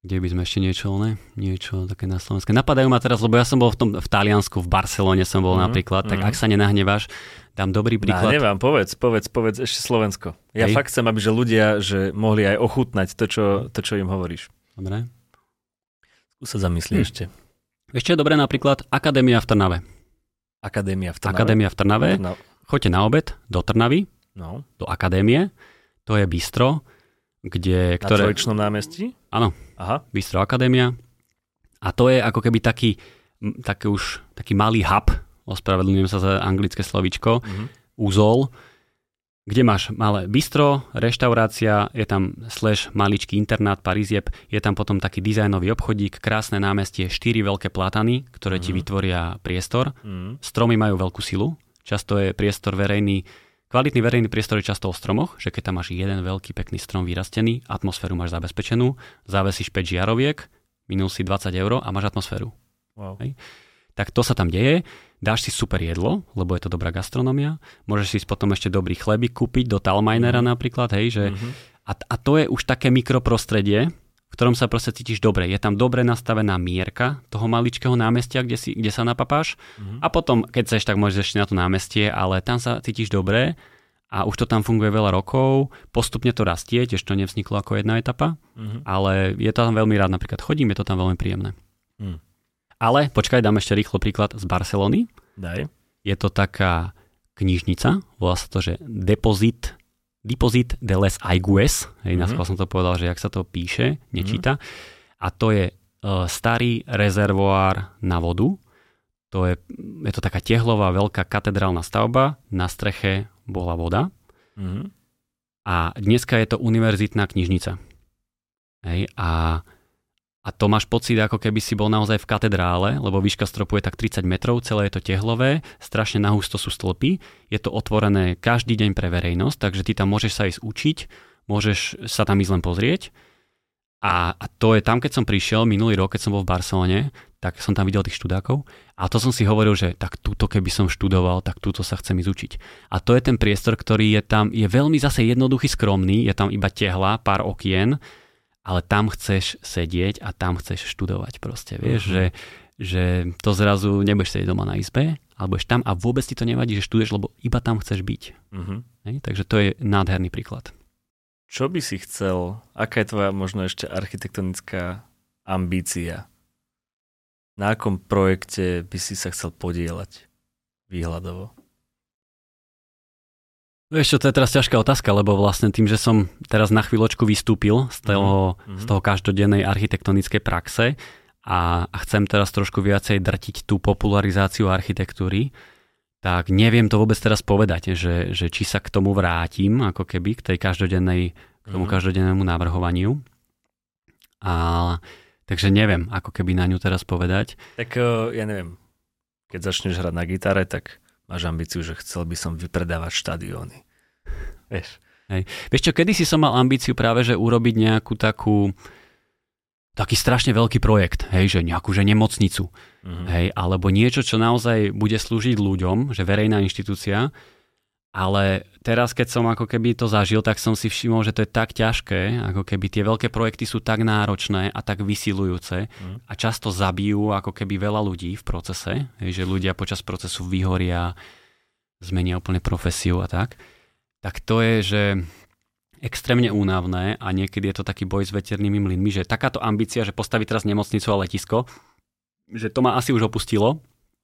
S1: Kde by sme ešte niečo také na Slovensku. Napadajú ma teraz, lebo ja som bol v Taliansku, v Barcelone som bol napríklad, tak ak sa nenahneváš, dám dobrý príklad.
S2: Neviem, povedz ešte Slovensko. Ja fakt chcem, aby ľudia mohli aj ochutnať to, čo im hovoríš.
S1: Dobre.
S2: Skús sa zamyslieť ešte.
S1: Ešte je dobré napríklad Akadémia v Trnave.
S2: Akadémia v
S1: Trnave. Choďte na obed do Trnavy, do Akadémie. To je bistro,
S2: na Trojičnom námestí?
S1: Áno, Bistro Akadémia. A to je ako keby taký malý hub, ospravedlňujem sa za anglické slovíčko, úzol, kde máš malé bistro, reštaurácia, je tam maličký internát, parizieb, je tam potom taký dizajnový obchodík, krásne námestie, 4 veľké platany, ktoré ti vytvoria priestor. Stromy majú veľkú silu, často je priestor verejný. Kvalitný verejný priestor je často o stromoch, že keď tam máš jeden veľký pekný strom vyrastený, atmosféru máš zabezpečenú, zavesíš 5 žiaroviek, minul si 20 € a máš atmosféru.
S2: Wow.
S1: Hej. Tak to sa tam deje, dáš si super jedlo, lebo je to dobrá gastronomia, môžeš si potom ešte dobrý chlebík kúpiť do Talminera napríklad, a to je už také mikroprostredie, v ktorom sa proste cítiš dobre. Je tam dobre nastavená mierka toho maličkého námestia, kde sa napapáš. A potom, keď chceš, tak môžeš ešte na to námestie, ale tam sa cítiš dobre a už to tam funguje veľa rokov. Postupne to rastie, tiež to nevzniklo ako jedna etapa, ale je to tam veľmi rád. Napríklad chodím, je to tam veľmi príjemné. Ale počkaj, dám ešte rýchlo príklad z Barcelony.
S2: Daj.
S1: Je to taká knižnica, volá sa to, že Depósit de les Aigües, na schvál som to povedal, že jak sa to píše, nečíta. A to je starý rezervoár na vodu. Je to taká tehlová veľká katedrálna stavba, na streche bola voda. A dneska je to univerzitná knižnica. A to máš pocit, ako keby si bol naozaj v katedrále, lebo výška stropu je tak 30 metrov, celé je to tehlové, strašne nahusto sú stĺpy, je to otvorené každý deň pre verejnosť, takže ty tam môžeš sa ísť učiť, môžeš sa tam ísť len pozrieť. A to je tam, keď som prišiel minulý rok, keď som bol v Barcelone, tak som tam videl tých študákov a to som si hovoril, že tak túto keby som študoval, tak túto sa chcem ísť učiť. A to je ten priestor, ktorý je tam, je veľmi zase jednoduchý, skromný, je tam iba tehla, pár okien, ale tam chceš sedieť a tam chceš študovať proste, vieš, že to zrazu nebudeš sedieť doma na izbe, ale budeš tam a vôbec ti to nevadí, že študuješ, lebo iba tam chceš byť. Takže to je nádherný príklad.
S2: Čo by si chcel, aká je tvoja možno ešte architektonická ambícia? Na akom projekte by si sa chcel podieľať výhľadovo?
S1: Vieš čo, to je teraz ťažká otázka, lebo vlastne tým, že som teraz na chvíľočku vystúpil z toho každodennej architektonickej praxe a chcem teraz trošku viacej drtiť tú popularizáciu architektúry, tak neviem to vôbec teraz povedať, že či sa k tomu vrátim, ako keby k tomu každodennému navrhovaniu. Takže neviem, ako keby na ňu teraz povedať.
S2: Tak ja neviem, keď začneš hrať na gitare, tak máš ambíciu, že chcel by som vypredávať štadióny. Vieš?
S1: Vieš čo, kedysi som mal ambíciu práve, že urobiť nejakú taký strašne veľký projekt, že nejakú nemocnicu, alebo niečo, čo naozaj bude slúžiť ľuďom, že verejná inštitúcia, ale teraz, keď som ako keby to zažil, tak som si všimol, že to je tak ťažké, ako keby tie veľké projekty sú tak náročné a tak vysilujúce a často zabijú ako keby veľa ľudí v procese, že ľudia počas procesu vyhoria, zmenia úplne profesiu a tak to je, že extrémne únavné a niekedy je to taký boj s veternými mlynmi, že takáto ambícia, že postaviť teraz nemocnicu a letisko, že to ma asi už opustilo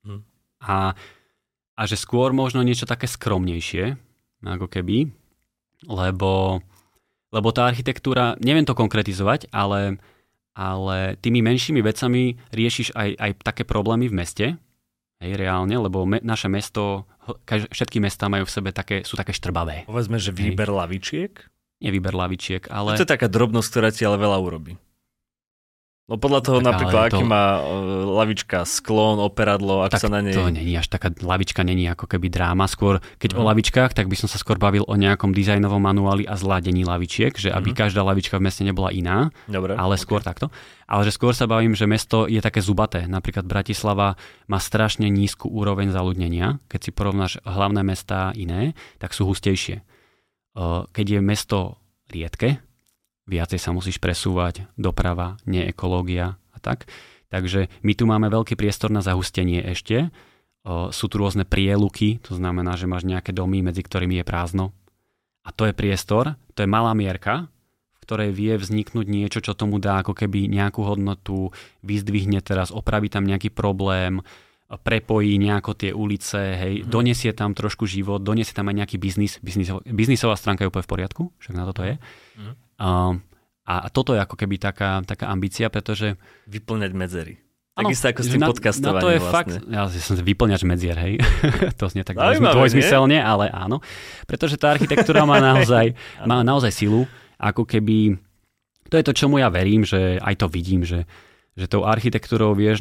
S1: a že skôr možno niečo také skromnejšie, ako keby, lebo tá architektúra, neviem to konkretizovať, ale tými menšími vecami riešiš aj také problémy v meste, reálne, lebo naše mesto, všetky mestá majú v sebe sú také štrbavé.
S2: Povedzme, že výber lavičiek?
S1: Nie výber lavičiek, ale...
S2: To je taká drobnosť, ktorá ti ale veľa urobí. No podľa toho tak, napríklad, aký má lavička sklon, operadlo, ak
S1: tak
S2: sa na nej...
S1: to není až taká, lavička není ako keby dráma. Skôr, keď o lavičkách, tak by som sa skôr bavil o nejakom dizajnovom manuáli a zladení lavičiek, že aby každá lavička v meste nebola iná,
S2: dobre,
S1: ale skôr takto. Ale že skôr sa bavím, že mesto je také zubaté. Napríklad Bratislava má strašne nízku úroveň zaľudnenia. Keď si porovnáš hlavné mestá iné, tak sú hustejšie. Keď je mesto riedke, viacej sa musíš presúvať, doprava, nie ekológia a tak. Takže my tu máme veľký priestor na zahustenie ešte. Sú tu rôzne prieluky, to znamená, že máš nejaké domy, medzi ktorými je prázdno. A to je priestor, to je malá mierka, v ktorej vie vzniknúť niečo, čo tomu dá ako keby nejakú hodnotu, vyzdvihne teraz, opraví tam nejaký problém, prepojí nejako tie ulice, hej, donesie tam trošku život, donesie tam aj nejaký biznis. Biznisová stránka je úplne v poriadku, však na toto je. A toto je ako keby taká ambícia, pretože...
S2: Vyplňať medzery. Takisto ako s tým podcastovaním
S1: to je
S2: vlastne.
S1: Fakt, ja som vyplňač medzier, hej. To znie tak dvojzmyselne, ale áno. Pretože tá architektúra má naozaj silu, ako keby... To je to, čomu ja verím, že aj to vidím, že tou architektúrou vieš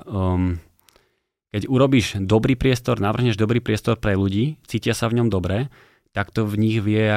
S1: keď urobíš dobrý priestor, navrhneš dobrý priestor pre ľudí, cítia sa v ňom dobre, tak to v nich vie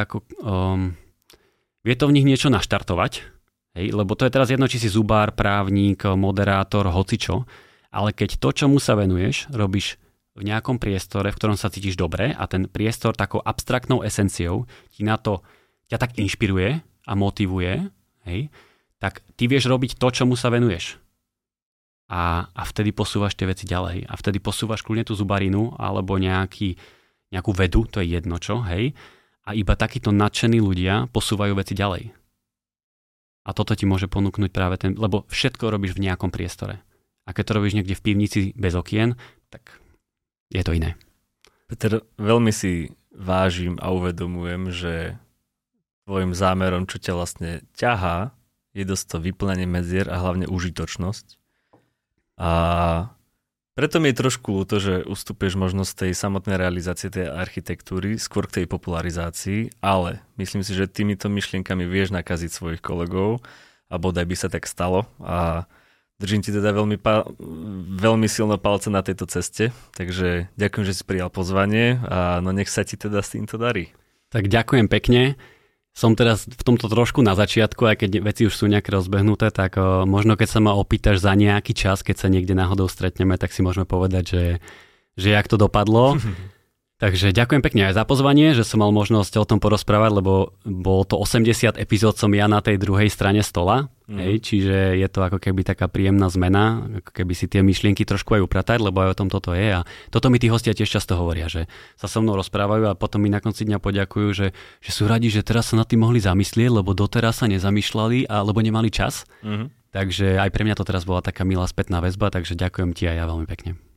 S1: to v nich niečo naštartovať. Hej? Lebo to je teraz jedno, či si zubár, právnik, moderátor, hocičo, ale keď to, čomu sa venuješ, robíš v nejakom priestore, v ktorom sa cítiš dobre a ten priestor takou abstraktnou esenciou ťa tak inšpiruje a motivuje, hej? Tak ty vieš robiť to, čomu sa venuješ. A vtedy posúvaš tie veci ďalej. A vtedy posúvaš kľudne tú zubarinu alebo nejakú vedu, to je jedno čo, hej. A iba takíto nadšení ľudia posúvajú veci ďalej. A toto ti môže ponúknuť práve lebo všetko robíš v nejakom priestore. A keď to robíš niekde v pivnici bez okien, tak je to iné.
S2: Peter, veľmi si vážim a uvedomujem, že tvojim zámerom, čo ťa vlastne ťahá, je dosť to vyplňanie medzier a hlavne užitočnosť. A preto mi je trošku ľúto, že ustúpiš možnosť tej samotnej realizácie tej architektúry skôr k tej popularizácii, ale myslím si, že týmito myšlienkami vieš nakaziť svojich kolegov a bodaj by sa tak stalo a držím ti teda veľmi silno palce na tejto ceste, takže ďakujem, že si prijal pozvanie a no nech sa ti teda s týmto darí.
S1: Tak ďakujem pekne. Som teraz v tomto trošku na začiatku, aj keď veci už sú nejaké rozbehnuté, tak možno keď sa ma opýtaš za nejaký čas, keď sa niekde náhodou stretneme, tak si môžeme povedať, že jak to dopadlo. Takže ďakujem pekne aj za pozvanie, že som mal možnosť o tom porozprávať, lebo bolo to 80 epizód som ja na tej druhej strane stola, hej, čiže je to ako keby taká príjemná zmena, ako keby si tie myšlienky trošku aj upratať, lebo aj o tom toto je a toto mi tí hostia tiež často hovoria, že sa so mnou rozprávajú a potom mi na konci dňa poďakujú, že sú radi, že teraz sa nad tým mohli zamyslieť, lebo doteraz sa nezamýšľali alebo nemali čas. Takže aj pre mňa to teraz bola taká milá spätná väzba, takže ďakujem ti aj ja veľmi pekne.